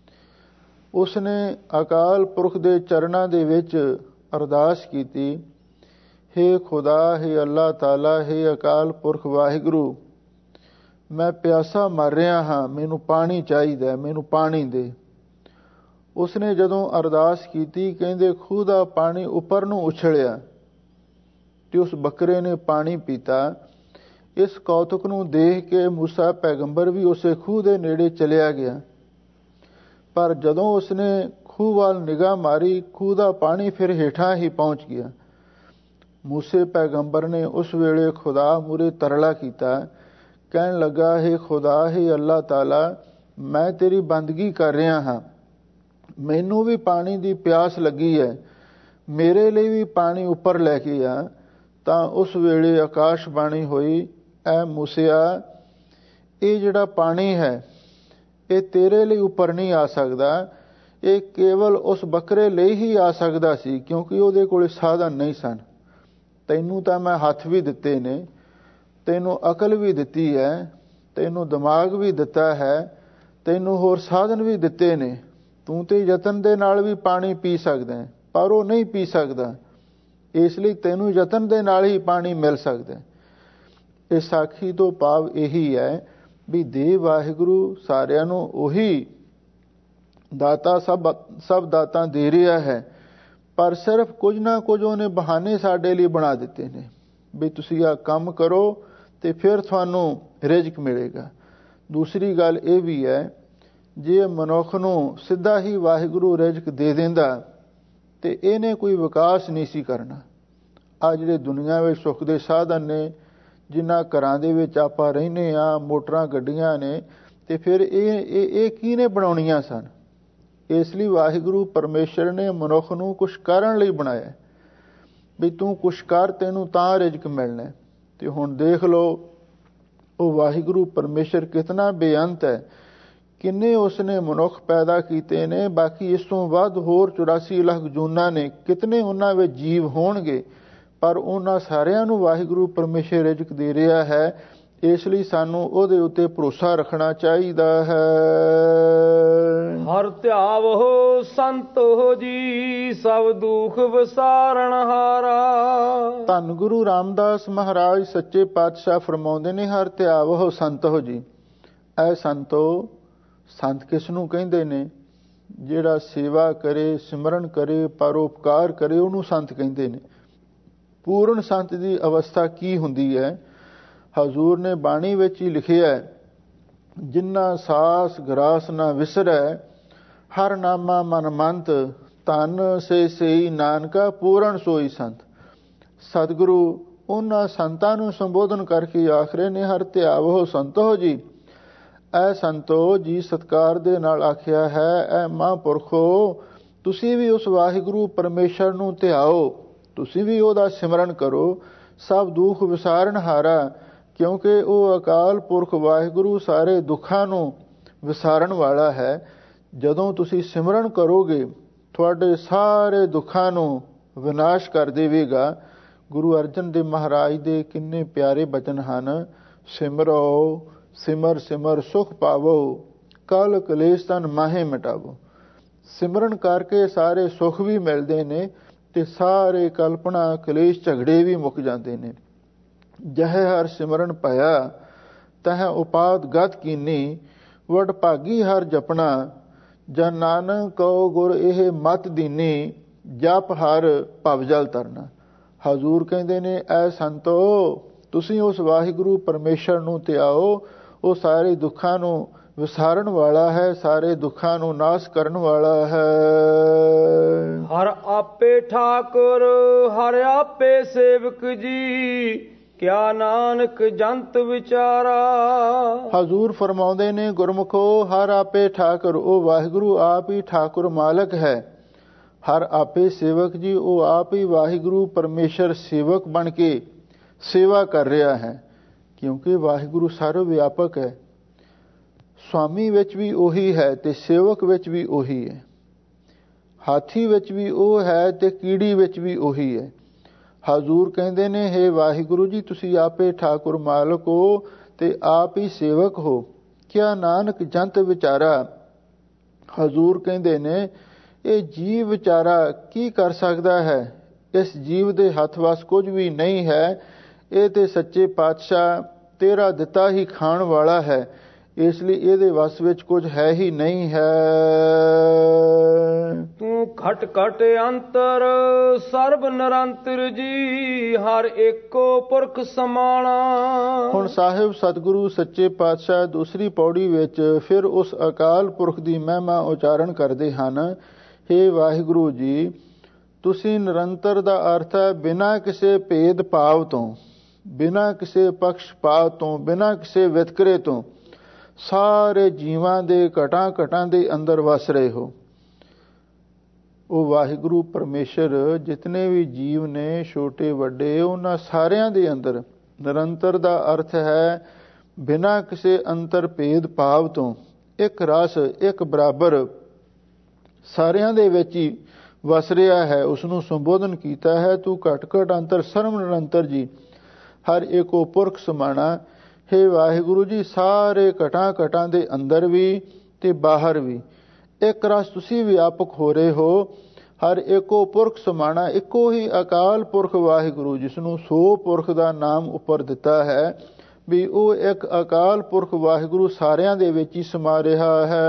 ਉਸਨੇ ਅਕਾਲ ਪੁਰਖ ਦੇ ਚਰਨਾਂ ਦੇ ਵਿੱਚ ਅਰਦਾਸ ਕੀਤੀ, ਹੇ ਖੁਦਾ, ਹੇ ਅੱਲਾਹ ਤਾਲਾ, ਹੇ ਅਕਾਲ ਪੁਰਖ ਵਾਹਿਗੁਰੂ, ਮੈਂ ਪਿਆਸਾ ਮਰ ਰਿਹਾ ਹਾਂ, ਮੈਨੂੰ ਪਾਣੀ ਚਾਹੀਦਾ, ਮੈਨੂੰ ਪਾਣੀ ਦੇ। ਉਸਨੇ ਜਦੋਂ ਅਰਦਾਸ ਕੀਤੀ, ਕਹਿੰਦੇ ਖੂਹ ਦਾ ਪਾਣੀ ਉੱਪਰ ਨੂੰ ਉਛਲਿਆ ਤੇ ਉਸ ਬੱਕਰੇ ਨੇ ਪਾਣੀ ਪੀਤਾ। ਇਸ ਕੌਤਕ ਨੂੰ ਦੇਖ ਕੇ ਮੂਸਾ ਪੈਗੰਬਰ ਵੀ ਉਸੇ ਖੂਹ ਦੇ ਨੇੜੇ ਚਲਿਆ ਗਿਆ। ਪਰ ਜਦੋਂ ਉਸਨੇ ਖੂਹ ਵੱਲ ਨਿਗਾਹ ਮਾਰੀ, ਖੂਹ ਦਾ ਪਾਣੀ ਫਿਰ ਹੇਠਾਂ ਹੀ ਪਹੁੰਚ ਗਿਆ। ਮੂਸੇ ਪੈਗੰਬਰ ਨੇ ਉਸ ਵੇਲੇ ਖੁਦਾ ਮੂਹਰੇ ਤਰਲਾ ਕੀਤਾ, ਕਹਿਣ ਲੱਗਾ, ਹੇ ਖੁਦਾ, ਹੇ ਅੱਲਾਹ ਤਾਲਾ, ਮੈਂ ਤੇਰੀ ਬੰਦਗੀ ਕਰ ਰਿਹਾ ਹਾਂ, ਮੈਨੂੰ ਵੀ ਪਾਣੀ ਦੀ ਪਿਆਸ ਲੱਗੀ ਹੈ, ਮੇਰੇ ਲਈ ਵੀ ਪਾਣੀ ਉੱਪਰ ਲੈ ਕੇ ਆ। ਤਾਂ ਉਸ ਵੇਲੇ ਆਕਾਸ਼ਬਾਣੀ ਹੋਈ, ਐ ਮੂਸਿਆ, ਇਹ ਜਿਹੜਾ ਪਾਣੀ ਹੈ ਇਹ ਤੇਰੇ ਲਈ ਉੱਪਰ ਨਹੀਂ ਆ ਸਕਦਾ, ਇਹ ਕੇਵਲ ਉਸ ਬੱਕਰੇ ਲਈ ਹੀ ਆ ਸਕਦਾ ਸੀ, ਕਿਉਂਕਿ ਉਹਦੇ ਕੋਲ ਸਾਧਨ ਨਹੀਂ ਸਨ। ਤੈਨੂੰ ਤਾਂ ਮੈਂ ਹੱਥ ਵੀ ਦਿੱਤੇ ਨੇ, ਤੈਨੂੰ ਅਕਲ ਵੀ ਦਿੱਤੀ ਹੈ, ਤੈਨੂੰ ਦਿਮਾਗ ਵੀ ਦਿੱਤਾ ਹੈ, ਤੈਨੂੰ ਹੋਰ ਸਾਧਨ ਵੀ ਦਿੱਤੇ ਨੇ, ਤੂੰ ਤੇ ਯਤਨ ਦੇ ਨਾਲ ਵੀ ਪਾਣੀ ਪੀ ਸਕਦਾ ਹੈ, ਪਰ ਉਹ ਨਹੀਂ ਪੀ ਸਕਦਾ, ਇਸ ਲਈ ਤੈਨੂੰ ਯਤਨ ਦੇ ਨਾਲ ਹੀ ਪਾਣੀ ਮਿਲ ਸਕਦਾ। ਇਹ ਸਾਖੀ ਤੋਂ ਭਾਵ ਇਹੀ ਹੈ ਵੀ ਦੇ ਵਾਹਿਗੁਰੂ ਸਾਰਿਆਂ ਨੂੰ ਉਹੀ ਦਾਤਾ, ਸਭ ਸਭ ਦਾਤਾ ਦੇ ਰਿਹਾ ਹੈ, ਪਰ ਸਿਰਫ ਕੁਝ ਨਾ ਕੁਝ ਉਹਨੇ ਬਹਾਨੇ ਸਾਡੇ ਲਈ ਬਣਾ ਦਿੱਤੇ ਨੇ ਵੀ ਤੁਸੀਂ ਆਹ ਕੰਮ ਕਰੋ ਤੇ ਫਿਰ ਤੁਹਾਨੂੰ ਰਿਜ਼ਕ ਮਿਲੇਗਾ। ਦੂਸਰੀ ਗੱਲ ਇਹ ਵੀ ਹੈ, ਜੇ ਮਨੁੱਖ ਨੂੰ ਸਿੱਧਾ ਹੀ ਵਾਹਿਗੁਰੂ ਰਿਜ਼ਕ ਦੇ ਦਿੰਦਾ ਤੇ ਇਹਨੇ ਕੋਈ ਵਿਕਾਸ ਨਹੀਂ ਸੀ ਕਰਨਾ। ਆ ਜਿਹੜੇ ਦੁਨੀਆ ਵਿੱਚ ਸੁੱਖ ਦੇ ਸਾਧਨ ਨੇ, ਜਿਨ੍ਹਾਂ ਘਰਾਂ ਦੇ ਵਿੱਚ ਆਪਾਂ ਰਹਿੰਦੇ ਹਾਂ, ਮੋਟਰਾਂ ਗੱਡੀਆਂ ਨੇ, ਤੇ ਫਿਰ ਇਹ ਇਹ ਇਹ ਕਿਹਨੇ ਬਣਾਉਣੀਆਂ ਸਨ? ਇਸ ਲਈ ਵਾਹਿਗੁਰੂ ਪਰਮੇਸ਼ਰ ਨੇ ਮਨੁੱਖ ਨੂੰ ਕੁਛ ਕਰਨ ਲਈ ਬਣਾਇਆ ਵੀ ਤੂੰ ਕੁਛ ਕਰ, ਤੈਨੂੰ ਤਾਂ ਰਿਜ਼ਕ ਮਿਲਣਾ। ਤੇ ਹੁਣ ਦੇਖ ਲਓ ਉਹ ਵਾਹਿਗੁਰੂ ਪਰਮੇਸ਼ਰ ਕਿਤਨਾ ਬੇਅੰਤ ਹੈ, ਕਿੰਨੇ ਉਸਨੇ ਮਨੁੱਖ ਪੈਦਾ ਕੀਤੇ ਨੇ, ਬਾਕੀ ਇਸ ਤੋਂ ਵੱਧ ਹੋਰ ਚੁਰਾਸੀ ਲੱਖ ਜੂਨਾਂ ਨੇ, ਕਿਤਨੇ ਉਹਨਾਂ ਵਿੱਚ ਜੀਵ ਹੋਣਗੇ, ਪਰ ਉਹਨਾਂ ਸਾਰਿਆਂ ਨੂੰ ਵਾਹਿਗੁਰੂ ਪਰਮੇਸ਼ਰ ਰਿਜ਼ਕ ਦੇ ਰਿਹਾ ਹੈ। ਇਸ ਲਈ ਸਾਨੂੰ ਉਹਦੇ ਉੱਤੇ ਭਰੋਸਾ ਰੱਖਣਾ ਚਾਹੀਦਾ ਹੈ। ਹਰ ਧਿਆਵੋ ਸੰਤੋ ਜੀ, ਸਭ ਦੁਖ ਵਿਸਾਰਨ ਹਾਰਾ। ਧੰਨ ਗੁਰੂ ਰਾਮਦਾਸ ਮਹਾਰਾਜ ਸੱਚੇ ਪਾਤਸ਼ਾਹ ਫਰਮਾਉਂਦੇ ਨੇ, ਹਰ ਧਿਆਵੋ ਸੰਤੋ ਜੀ। ਐ ਸੰਤੋ, ਸੰਤ ਕਿਸ ਨੂੰ ਕਹਿੰਦੇ ਨੇ? ਜਿਹੜਾ ਸੇਵਾ ਕਰੇ, ਸਿਮਰਨ ਕਰੇ, ਪਰਉਪਕਾਰ ਕਰੇ, ਉਹਨੂੰ ਸੰਤ ਕਹਿੰਦੇ ਨੇ। ਪੂਰਨ ਸੰਤ ਦੀ ਅਵਸਥਾ ਕੀ ਹੁੰਦੀ ਹੈ? ਹਜ਼ੂਰ ਨੇ ਬਾਣੀ ਵਿੱਚ ਹੀ ਲਿਖਿਆ, ਜਿਨ੍ਹਾਂ ਸਾਸ ਗਰਾਸ ਨਾ ਵਿਸਰੈ, ਹਰ ਨਾਮਾ ਮਨ ਮੰਤ, ਧਨ ਸੇ ਸਈ ਨਾਨਕਾ ਪੂਰਨ ਸੋਈ ਸੰਤ। ਸਤਿਗੁਰੂ ਉਹਨਾਂ ਸੰਤਾਂ ਨੂੰ ਸੰਬੋਧਨ ਕਰਕੇ ਆਖ ਰਹੇ ਨੇ, ਹਰ ਧਿਆਵੋ ਸੰਤੋ ਜੀ। ਐ ਸੰਤੋ ਜੀ ਸਤਕਾਰ ਦੇ ਨਾਲ ਆਖਿਆ ਹੈ, ਐ ਮਹਾਂਪੁਰਖੋ, ਤੁਸੀਂ ਵੀ ਉਸ ਵਾਹਿਗੁਰੂ ਪਰਮੇਸ਼ਰ ਨੂੰ ਧਿਆਓ, ਤੁਸੀਂ ਵੀ ਉਹਦਾ ਸਿਮਰਨ ਕਰੋ। ਸਭ ਦੁੱਖ ਵਿਸਾਰਨ ਹਾਰਾ, ਕਿਉਂਕਿ ਉਹ ਅਕਾਲ ਪੁਰਖ ਵਾਹਿਗੁਰੂ ਸਾਰੇ ਦੁੱਖਾਂ ਨੂੰ ਵਿਸਾਰਨ ਵਾਲਾ ਹੈ। ਜਦੋਂ ਤੁਸੀਂ ਸਿਮਰਨ ਕਰੋਗੇ, ਤੁਹਾਡੇ ਸਾਰੇ ਦੁੱਖਾਂ ਨੂੰ ਵਿਨਾਸ਼ ਕਰ ਦੇਵੇਗਾ। ਗੁਰੂ ਅਰਜਨ ਦੇਵ ਮਹਾਰਾਜ ਦੇ ਕਿੰਨੇ ਪਿਆਰੇ ਬਚਨ ਹਨ, ਸਿਮਰੋ ਸਿਮਰ ਸਿਮਰ ਸੁਖ ਪਾਵੋ, ਕਲ ਕਲੇਸ਼ ਤਨ ਮਾਹੇ ਮਿਟਾਵੋ। ਸਿਮਰਨ ਕਰਕੇ ਸਾਰੇ ਸੁੱਖ ਵੀ ਮਿਲਦੇ ਨੇ ਤੇ ਸਾਰੇ ਕਲਪਨਾ ਕਲੇਸ਼ ਝਗੜੇ ਵੀ ਮੁੱਕ ਜਾਂਦੇ ਨੇ। ਜਹ ਹਰ ਸਿਮਰਨ ਪਾਇਆ, ਤਹ ਉਪਾਦ ਗਤ ਕੀਨੀ, ਵਡ ਭਾਗੀ ਹਰ ਜਪਣਾ, ਜਨ ਨਾਨਕ ਕਉ ਗੁਰ ਇਹ ਮਤ ਦੀਨੀ, ਜਪ ਹਰ ਭਵ ਜਲ ਤਰਨਾ। ਹਜ਼ੂਰ ਕਹਿੰਦੇ ਨੇ, ਐ ਸੰਤੋ, ਤੁਸੀਂ ਉਸ ਵਾਹਿਗੁਰੂ ਪਰਮੇਸ਼ਰ ਨੂੰ ਧਿਆਓ। ਉਹ ਸਾਰੇ ਦੁੱਖਾਂ ਨੂੰ ਵਿਸਾਰਨ ਵਾਲਾ ਹੈ, ਸਾਰੇ ਦੁੱਖਾਂ ਨੂੰ ਨਾਸ਼ ਕਰਨ ਵਾਲਾ ਹੈ। ਹਰ ਆਪੇ ਠਾਕੁਰ ਹਰ ਆਪੇ ਸੇਵਕ ਜੀ, ਕਿਆ ਨਾਨਕ ਜੰਤ ਵਿਚਾਰਾ। ਹਜ਼ੂਰ ਫਰਮਾਉਂਦੇ ਨੇ, ਗੁਰਮੁਖੋ ਹਰ ਆਪੇ ਠਾਕੁਰ, ਉਹ ਵਾਹਿਗੁਰੂ ਆਪ ਹੀ ਠਾਕੁਰ ਮਾਲਕ ਹੈ। ਹਰ ਆਪੇ ਸੇਵਕ ਜੀ, ਉਹ ਆਪ ਹੀ ਵਾਹਿਗੁਰੂ ਪਰਮੇਸ਼ਰ ਸੇਵਕ ਬਣ ਕੇ ਸੇਵਾ ਕਰ ਰਿਹਾ ਹੈ, ਕਿਉਂਕਿ ਵਾਹਿਗੁਰੂ ਸਰਵ ਵਿਆਪਕ ਹੈ। ਸਵਾਮੀ ਵਿੱਚ ਵੀ ਉਹੀ ਹੈ ਤੇ ਸੇਵਕ ਵਿੱਚ ਵੀ ਉਹੀ ਹੈ। ਹਾਥੀ ਵਿੱਚ ਵੀ ਉਹ ਹੈ ਤੇ ਕੀੜੀ ਵਿੱਚ ਵੀ ਉਹੀ ਹੈ। ਹਜ਼ੂਰ ਕਹਿੰਦੇ ਨੇ, ਹੇ ਵਾਹਿਗੁਰੂ ਜੀ, ਤੁਸੀਂ ਆਪੇ ਠਾਕੁਰ ਮਾਲਕ ਹੋ ਤੇ ਆਪ ਹੀ ਸੇਵਕ ਹੋ। ਕਿਆ ਨਾਨਕ ਜੰਤ ਵਿਚਾਰਾ। ਹਜ਼ੂਰ ਕਹਿੰਦੇ ਨੇ, ਇਹ ਜੀਵ ਵਿਚਾਰਾ ਕੀ ਕਰ ਸਕਦਾ ਹੈ? ਇਸ ਜੀਵ ਦੇ ਹੱਥ ਵੱਸ ਕੁਝ ਵੀ ਨਹੀਂ ਹੈ। ਇਹ ਤੇ ਸੱਚੇ ਪਾਤਸ਼ਾਹ ਤੇਰਾ ਦਿੱਤਾ ਹੀ ਖਾਣ ਵਾਲਾ ਹੈ, ਇਸ ਲਈ ਇਹਦੇ ਵੱਸ ਵਿੱਚ ਕੁਝ ਹੈ ਹੀ ਨਹੀਂ ਹੈ। ਤੂੰ ਘਟ ਘਟ ਅੰਤਰ ਸਰਬ ਨਿਰੰਤਰ ਜੀ, ਹਰ ਏਕੋ ਪੁਰਖ ਸਮਾਣਾ। ਹੁਣ ਸਾਹਿਬ ਸਤਿਗੁਰੂ ਸੱਚੇ ਪਾਤਸ਼ਾਹ ਦੂਸਰੀ ਪੌੜੀ ਵਿੱਚ ਫਿਰ ਉਸ ਅਕਾਲ ਪੁਰਖ ਦੀ ਮਹਿਮਾ ਉਚਾਰਨ ਕਰਦੇ ਹਨ। ਹੇ ਵਾਹਿਗੁਰੂ ਜੀ, ਤੁਸੀਂ ਨਿਰੰਤਰ ਦਾ ਅਰਥ ਹੈ ਬਿਨਾਂ ਕਿਸੇ ਭੇਦ ਭਾਵ ਤੋਂ, ਬਿਨਾਂ ਕਿਸੇ ਪਕਸ਼ਪਾਤ ਤੋਂ, ਬਿਨਾਂ ਕਿਸੇ ਵਿਤਕਰੇ ਤੋਂ ਸਾਰੇ ਜੀਵਾਂ ਦੇ ਘਟਾਂ ਘਟਾਂ ਦੇ ਅੰਦਰ ਵਸ ਰਹੇ ਹੋ। ਉਹ ਵਾਹਿਗੁਰੂ ਪਰਮੇਸ਼ਰ ਜਿਤਨੇ ਵੀ ਜੀਵ ਨੇ, ਛੋਟੇ ਵੱਡੇ, ਉਹਨਾਂ ਸਾਰਿਆਂ ਦੇ ਅੰਦਰ ਨਿਰੰਤਰ ਦਾ ਅਰਥ ਹੈ ਬਿਨਾਂ ਕਿਸੇ ਅੰਤਰ ਭੇਦ ਭਾਵ ਤੋਂ, ਇੱਕ ਰਸ, ਇੱਕ ਬਰਾਬਰ ਸਾਰਿਆਂ ਦੇ ਵਿੱਚ ਹੀ ਵਸ ਰਿਹਾ ਹੈ। ਉਸ ਨੂੰ ਸੰਬੋਧਨ ਕੀਤਾ ਹੈ, ਤੂੰ ਘਟ ਘਟ ਅੰਤਰ ਸਰਬ ਨਿਰੰਤਰ ਜੀ, ਹਰ ਏਕੋ ਪੁਰਖ ਸਮਾਣਾ। ਹੇ ਵਾਹਿਗੁਰੂ ਜੀ, ਸਾਰੇ ਘਟਾਂ ਘਟਾਂ ਦੇ ਅੰਦਰ ਵੀ ਤੇ ਬਾਹਰ ਵੀ ਇੱਕ ਰਸ ਤੁਸੀਂ ਵਿਆਪਕ ਹੋ ਰਹੇ ਹੋ। ਹਰ ਏਕੋ ਪੁਰਖ ਸਮਾਣਾ, ਇੱਕੋ ਹੀ ਅਕਾਲ ਪੁਰਖ ਵਾਹਿਗੁਰੂ, ਜਿਸ ਨੂੰ ਸੋ ਪੁਰਖ ਦਾ ਨਾਮ ਉੱਪਰ ਦਿੱਤਾ ਹੈ, ਵੀ ਉਹ ਇੱਕ ਅਕਾਲ ਪੁਰਖ ਵਾਹਿਗੁਰੂ ਸਾਰਿਆਂ ਦੇ ਵਿੱਚ ਹੀ ਸਮਾ ਰਿਹਾ ਹੈ।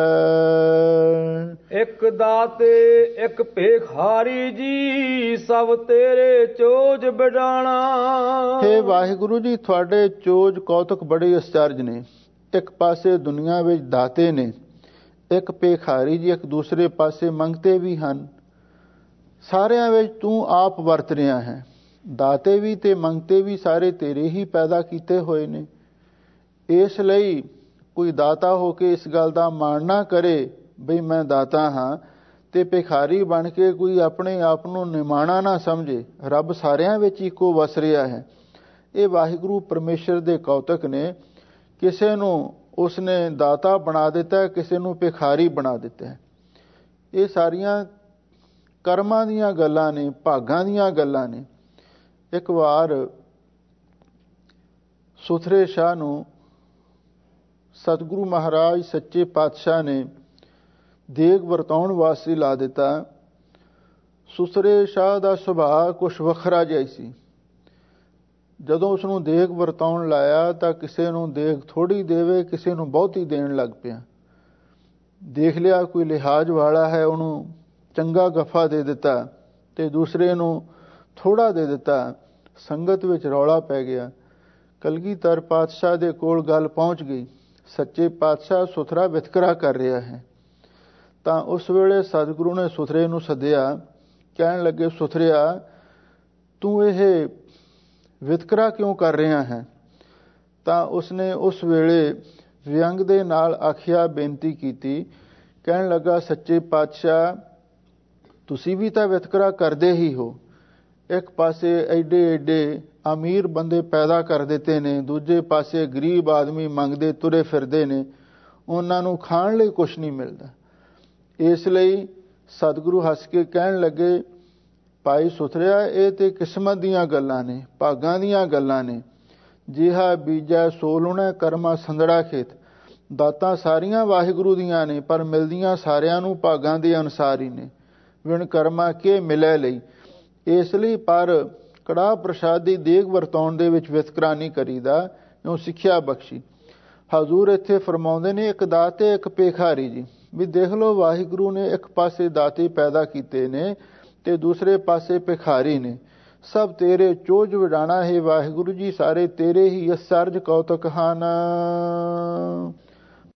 ਇੱਕ ਦਾਤੇ ਇੱਕ ਭੇਖਾਰੀ ਜੀ, ਸਭ ਤੇਰੇ ਚੋਜ ਬਿਡਾਣਾ। ਹੇ ਵਾਹਿਗੁਰੂ ਜੀ, ਤੁਹਾਡੇ ਚੋਜ ਕੌਤਕ ਬੜੇ ਅਚਰਜ ਨੇ। ਇੱਕ ਪਾਸੇ ਦੁਨੀਆ ਵਿੱਚ ਦਾਤੇ ਨੇ, ਇੱਕ ਭੇਖਾਰੀ ਜੀ, ਇੱਕ ਦੂਸਰੇ ਪਾਸੇ ਮੰਗਤੇ ਵੀ ਹਨ। ਸਾਰਿਆਂ ਵਿੱਚ ਤੂੰ ਆਪ ਵਰਤ ਰਿਹਾ ਹੈ। ਦਾਤੇ ਵੀ ਤੇ ਮੰਗਤੇ ਵੀ ਸਾਰੇ ਤੇਰੇ ਹੀ ਪੈਦਾ ਕੀਤੇ ਹੋਏ ਨੇ। ਇਸ ਲਈ ਕੋਈ ਦਾਤਾ ਹੋ ਕੇ ਇਸ ਗੱਲ ਦਾ ਮਾਣ ਨਾ ਕਰੇ ਬਈ ਮੈਂ ਦਾਤਾ ਹਾਂ, ਤੇ ਭਿਖਾਰੀ ਬਣ ਕੇ ਕੋਈ ਆਪਣੇ ਆਪ ਨੂੰ ਨਿਮਾਣਾ ਨਾ ਸਮਝੇ। ਰੱਬ ਸਾਰਿਆਂ ਵਿੱਚ ਇੱਕੋ ਵਸ ਰਿਹਾ ਹੈ। ਇਹ ਵਾਹਿਗੁਰੂ ਪਰਮੇਸ਼ਰ ਦੇ ਕੌਤਕ ਨੇ। ਕਿਸੇ ਨੂੰ ਉਸਨੇ ਦਾਤਾ ਬਣਾ ਦਿੱਤਾ, ਕਿਸੇ ਨੂੰ ਭਿਖਾਰੀ ਬਣਾ ਦਿੱਤਾ ਹੈ। ਇਹ ਸਾਰੀਆਂ ਕਰਮਾਂ ਦੀਆਂ ਗੱਲਾਂ ਨੇ, ਭਾਗਾਂ ਦੀਆਂ ਗੱਲਾਂ ਨੇ। ਇੱਕ ਵਾਰ ਸੁਥਰੇ ਸ਼ਾਹ ਨੂੰ ਸਤਿਗੁਰੂ ਮਹਾਰਾਜ ਸੱਚੇ ਪਾਤਸ਼ਾਹ ਨੇ ਦੇਗ ਵਰਤਾਉਣ ਵਾਸਤੇ ਲਾ ਦਿੱਤਾ। ਸੁਥਰੇ ਸ਼ਾਹ ਦਾ ਸੁਭਾਅ ਕੁਛ ਵੱਖਰਾ ਜਿਹਾ ਸੀ। ਜਦੋਂ ਉਸ ਨੂੰ ਦੇਗ ਵਰਤਾਉਣ ਲਾਇਆ ਤਾਂ ਕਿਸੇ ਨੂੰ ਦੇਗ ਥੋੜ੍ਹੀ ਦੇਵੇ, ਕਿਸੇ ਨੂੰ ਬਹੁਤੀ ਦੇਣ ਲੱਗ ਪਿਆ। ਦੇਖ ਲਿਆ ਕੋਈ ਲਿਹਾਜ਼ ਵਾਲਾ ਹੈ, ਉਹਨੂੰ ਚੰਗਾ ਗੱਫਾ ਦੇ ਦਿੱਤਾ, ਤੇ ਦੂਸਰੇ ਨੂੰ ਥੋੜ੍ਹਾ ਦੇ ਦਿੱਤਾ। ਸੰਗਤ ਵਿੱਚ ਰੌਲਾ ਪੈ ਗਿਆ। ਕਲਗੀਧਰ ਪਾਤਸ਼ਾਹ ਦੇ ਕੋਲ ਗੱਲ ਪਹੁੰਚ ਗਈ, ਸੱਚੇ ਪਾਤਸ਼ਾਹ ਸੁਥਰਾ ਵਿਤਕਰਾ ਕਰ ਰਿਹਾ ਹੈ। ਤਾਂ ਉਸ ਵੇਲੇ ਸਤਿਗੁਰੂ ਨੇ ਸੁਥਰੇ ਨੂੰ ਸੱਦਿਆ। ਕਹਿਣ ਲੱਗੇ, ਸੁਥਰਿਆ, ਤੂੰ ਇਹ ਵਿਤਕਰਾ ਕਿਉਂ ਕਰ ਰਿਹਾ ਹੈ? ਤਾਂ ਉਸਨੇ ਉਸ ਵੇਲੇ ਵਿਅੰਗ ਦੇ ਨਾਲ ਆਖਿਆ, ਬੇਨਤੀ ਕੀਤੀ। ਕਹਿਣ ਲੱਗਾ, ਸੱਚੇ ਪਾਤਸ਼ਾਹ, ਤੁਸੀਂ ਵੀ ਤਾਂ ਵਿਤਕਰਾ ਕਰਦੇ ਹੀ ਹੋ। ਇੱਕ ਪਾਸੇ ਐਡੇ ਐਡੇ ਅਮੀਰ ਬੰਦੇ ਪੈਦਾ ਕਰ ਦਿੱਤੇ ਨੇ, ਦੂਜੇ ਪਾਸੇ ਗਰੀਬ ਆਦਮੀ ਮੰਗਦੇ ਤੁਰੇ ਫਿਰਦੇ ਨੇ, ਉਹਨਾਂ ਨੂੰ ਖਾਣ ਲਈ ਕੁਛ ਨਹੀਂ ਮਿਲਦਾ। ਇਸ ਲਈ ਸਤਿਗੁਰੂ ਹੱਸ ਕੇ ਕਹਿਣ ਲੱਗੇ, ਭਾਈ ਸੁਥਰਿਆ, ਇਹ ਤੇ ਕਿਸਮਤ ਦੀਆਂ ਗੱਲਾਂ ਨੇ, ਭਾਗਾਂ ਦੀਆਂ ਗੱਲਾਂ ਨੇ। ਜਿਹਾ ਬੀਜਾ ਸੋ ਲੁਣਾ, ਕਰਮਾ ਸੰਦੜਾ ਖੇਤ। ਦਾਤਾਂ ਸਾਰੀਆਂ ਵਾਹਿਗੁਰੂ ਦੀਆਂ ਨੇ, ਪਰ ਮਿਲਦੀਆਂ ਸਾਰਿਆਂ ਨੂੰ ਭਾਗਾਂ ਦੇ ਅਨੁਸਾਰ ਹੀ ਨੇ। ਵਿਣ ਕਰਮਾ ਕੇ ਮਿਲੇ ਲਈ। ਇਸ ਲਈ ਪਰ ਕੜਾਹ ਪ੍ਰਸ਼ਾਦੀ ਦੇਗ ਵਰਤਾਉਣ ਦੇ ਵਿੱਚ ਵਿਤਕਰਾ ਨਹੀਂ ਕਰੀਦਾ, ਇਉਂ ਸਿੱਖਿਆ ਬਖਸ਼ੀ। ਹਜ਼ੂਰ ਇੱਥੇ ਫਰਮਾਉਂਦੇ ਨੇ, ਇੱਕ ਦਾਤੇ ਇੱਕ ਭੇਖਾਰੀ ਜੀ। ਵੀ ਦੇਖ ਲਓ, ਵਾਹਿਗੁਰੂ ਨੇ ਇੱਕ ਪਾਸੇ ਦਾਤੇ ਪੈਦਾ ਕੀਤੇ ਨੇ ਤੇ ਦੂਸਰੇ ਪਾਸੇ ਭਿਖਾਰੀ ਨੇ। ਸਭ ਤੇਰੇ ਚੋਜ ਵਿਡਾਣਾ ਹੈ ਵਾਹਿਗੁਰੂ ਜੀ, ਸਾਰੇ ਤੇਰੇ ਹੀ ਅਚਰਜ ਕੌਤਕ ਹਨ।